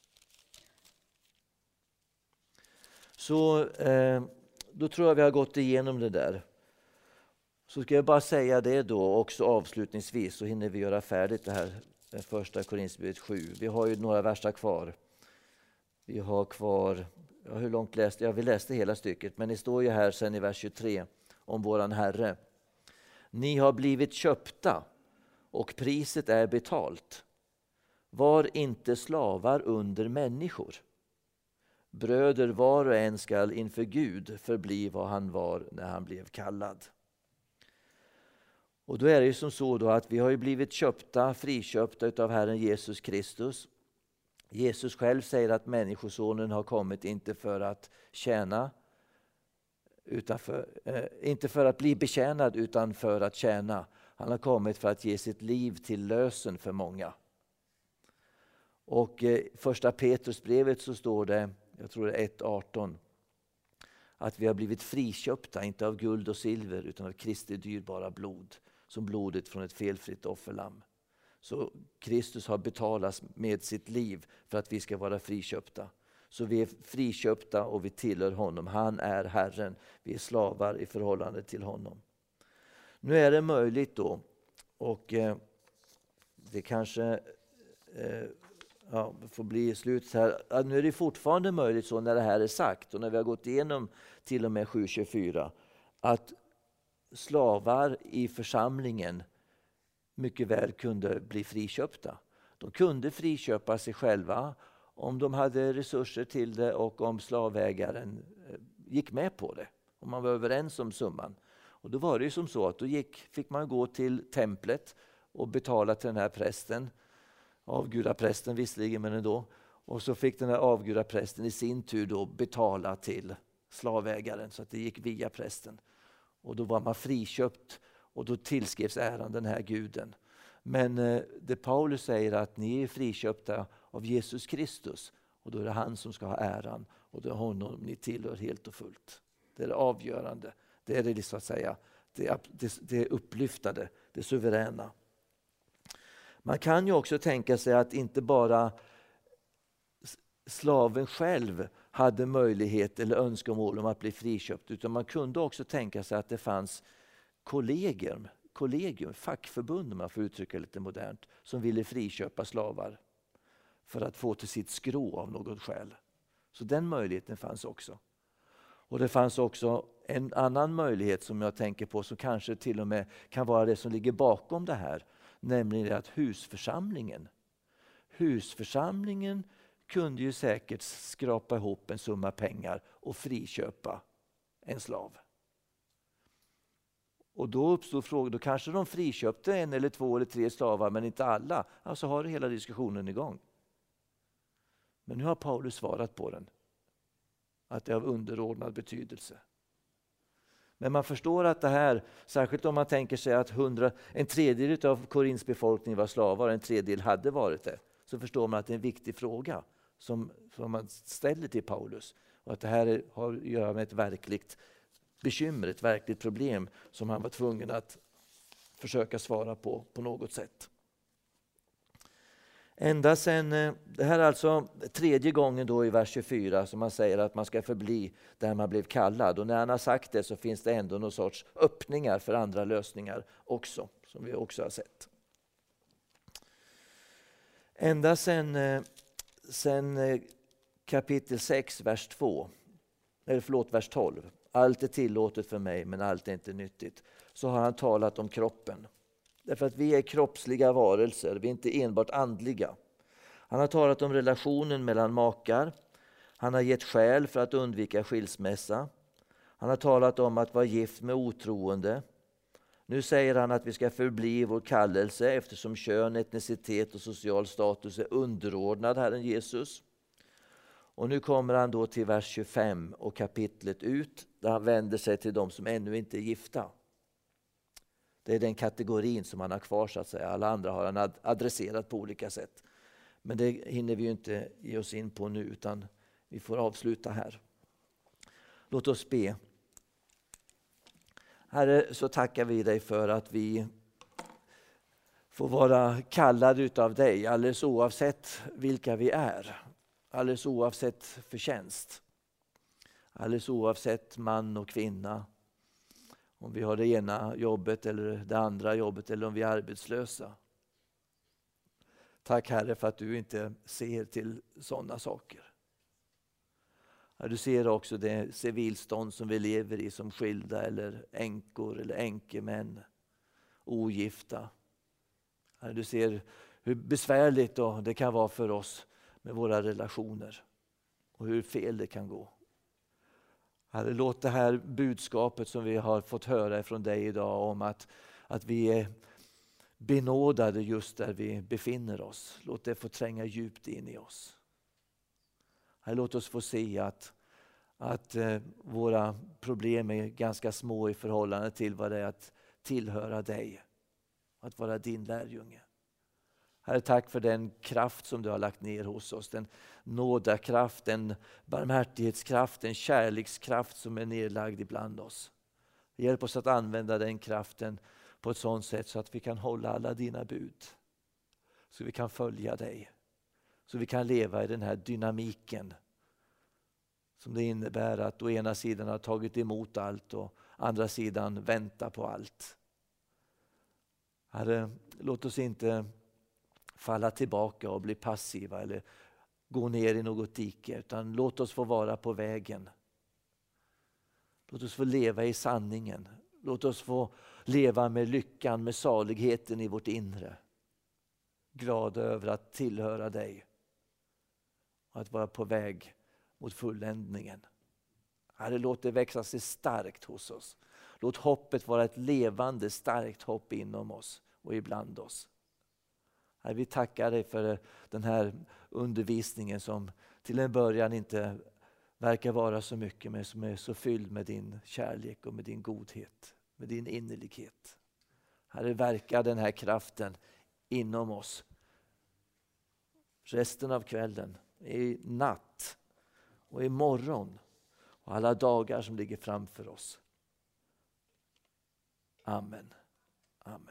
Så eh, då tror jag vi har gått igenom det där. Så ska jag bara säga det då också avslutningsvis, så hinner vi göra färdigt det här första Korinthierbrevet sju. Vi har ju några verser kvar. Vi har kvar, ja, hur långt läste jag? Vi läste hela stycket, men det står ju här sen i vers tjugotre om våran Herre. Ni har blivit köpta och priset är betalt. Var inte slavar under människor. Bröder, var och en skall inför Gud förbli vad han var när han blev kallad. Och då är det ju som så då att vi har ju blivit köpta, friköpta utav Herren Jesus Kristus. Jesus själv säger att människosonen har kommit inte för att tjäna, utan för, eh, inte för att bli betjänad utan för att tjäna. Han har kommit för att ge sitt liv till lösen för många. Och eh, första Petrusbrevet så står det, jag tror det är ett arton, att vi har blivit friköpta, inte av guld och silver utan av Kristi dyrbara blod, som blodet från ett felfritt offerlamm. Så Kristus har betalats med sitt liv för att vi ska vara friköpta. Så vi är friköpta och vi tillhör honom. Han är Herren. Vi är slavar i förhållande till honom. Nu är det möjligt då, och eh, det kanske eh, ja, får bli slut här. Nu är det fortfarande möjligt så när det här är sagt och när vi har gått igenom till och med sju tjugofyra att slavar i församlingen mycket väl kunde bli friköpta. De kunde friköpa sig själva om de hade resurser till det och om slavägaren gick med på det. Om man var överens om summan. Och då var det ju som så att då gick, fick man gå till templet och betala till den här prästen. Avgudaprästen visserligen, men ändå. Och så fick den här avgudaprästen i sin tur då betala till slavägaren så att det gick via prästen. Och då var man friköpt och då tillskrevs äran den här guden. Men eh, det Paulus säger att ni är friköpta av Jesus Kristus och då är det han som ska ha äran och det är honom ni tillhör helt och fullt. Det är det avgörande. Det är det så att säga, det är, det, det är upplyftade, det suveräna. Man kan ju också tänka sig att inte bara slaven själv hade möjlighet eller önskemål om att bli friköpt, utan man kunde också tänka sig att det fanns kollegium, kollegium fackförbund, om man får uttrycka lite modernt, som ville friköpa slavar för att få till sitt skrå av något skäl. Så den möjligheten fanns också. Och det fanns också en annan möjlighet som jag tänker på, som kanske till och med kan vara det som ligger bakom det här, nämligen att husförsamlingen husförsamlingen kunde ju säkert skrapa ihop en summa pengar och friköpa en slav. Och då uppstod frågan, då kanske de friköpte en eller två eller tre slavar, men inte alla. Alltså har hela diskussionen igång. Men nu har Paulus svarat på den. Att det är av underordnad betydelse. Men man förstår att det här, särskilt om man tänker sig att hundra, en tredjedel av Korinths befolkning var slavar, en tredjedel hade varit det. Så förstår man att det är en viktig fråga som, som man ställer till Paulus. Och att det här är, har att göra med ett verkligt bekymmer, ett verkligt problem som han var tvungen att försöka svara på på något sätt. Ända sen, det här är alltså tredje gången då i vers tjugofyra som man säger att man ska förbli där man blev kallad. Och när han har sagt det så finns det ändå någon sorts öppningar för andra lösningar också, som vi också har sett. Ända sen, eh, sen eh, kapitel sex, vers två, eller förlåt, vers tolv. Allt är tillåtet för mig, men allt är inte nyttigt. Så har han talat om kroppen. Därför att vi är kroppsliga varelser, vi är inte enbart andliga. Han har talat om relationen mellan makar. Han har gett skäl för att undvika skilsmässa. Han har talat om att vara gift med otroende. Nu säger han att vi ska förbli vår kallelse eftersom kön, etnicitet och social status är underordnad Herren Jesus. Och nu kommer han då till vers tjugofem och kapitlet ut där han vänder sig till de som ännu inte är gifta. Det är den kategorin som han har kvar så att säga. Alla andra har han adresserat på olika sätt. Men det hinner vi ju inte ge oss in på nu utan vi får avsluta här. Låt oss be. Herre, så tackar vi dig för att vi får vara kallade utav dig alldeles oavsett vilka vi är. Alldeles oavsett förtjänst. Alldeles oavsett man och kvinna. Om vi har det ena jobbet eller det andra jobbet eller om vi är arbetslösa. Tack Herre för att du inte ser till sådana saker. Du ser också det civilstånd som vi lever i som skilda eller änkor eller änkemän, ogifta. Du ser hur besvärligt det kan vara för oss med våra relationer och hur fel det kan gå. Herre, låt det här budskapet som vi har fått höra från dig idag om att, att vi är benådade just där vi befinner oss. Låt det få tränga djupt in i oss. Herre, låt oss få se att, att eh, våra problem är ganska små i förhållande till vad det är att tillhöra dig. Att vara din lärjunge. Herre, tack för den kraft som du har lagt ner hos oss. Den nådakraft, den barmhärtighetskraft, den kärlekskraft som är nedlagd ibland oss. Hjälp oss att använda den kraften på ett sådant sätt så att vi kan hålla alla dina bud. Så vi kan följa dig. Så vi kan leva i den här dynamiken. Som det innebär att å ena sidan ha tagit emot allt och andra sidan vänta på allt. Herre, låt oss inte falla tillbaka och bli passiva eller gå ner i något dike, utan låt oss få vara på vägen. Låt oss få leva i sanningen. Låt oss få leva med lyckan, med saligheten i vårt inre. Glada över att tillhöra dig och att vara på väg mot fulländningen. Herre, låt det växa sig starkt hos oss. Låt hoppet vara ett levande, starkt hopp inom oss och ibland oss. Herre, vi tackar dig för den här undervisningen som till en början inte verkar vara så mycket, men som är så fylld med din kärlek och med din godhet, med din innerlighet. Herre, verkar den här kraften inom oss resten av kvällen, i natt och i morgon och alla dagar som ligger framför oss. Amen. Amen.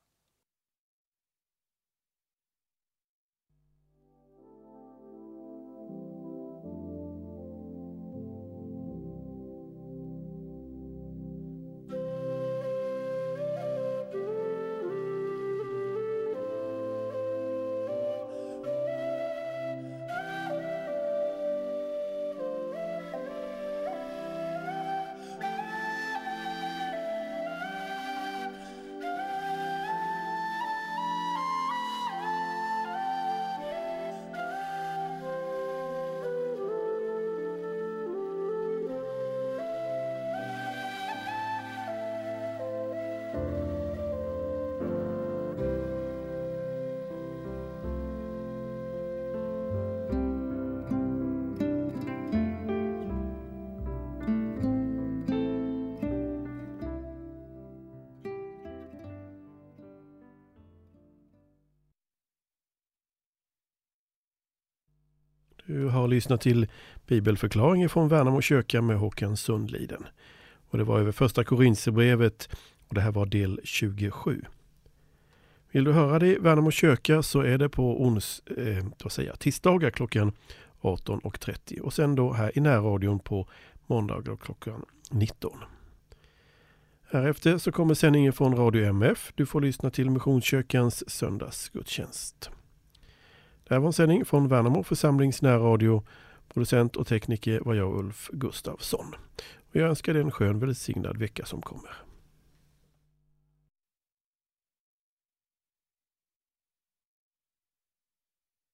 Du har lyssnat till bibelförklaringen från Värnamo kyrka med Håkan Sundliden. Och det var över första Korinthierbrevet och det här var del tjugosju. Vill du höra det i Värnamo kyrka så är det på ons, eh, vad säger jag, tisdagar klockan arton och trettio och sen då här i närradion på måndagar klockan nitton. Härefter så kommer sändningen från Radio M F. Du får lyssna till Missionskyrkans söndagsgudstjänst. Det här var en sändning från Värnamo församlings närradio. Producent och tekniker var jag, Ulf Gustafsson. Och jag önskar dig en skön välsignad vecka som kommer.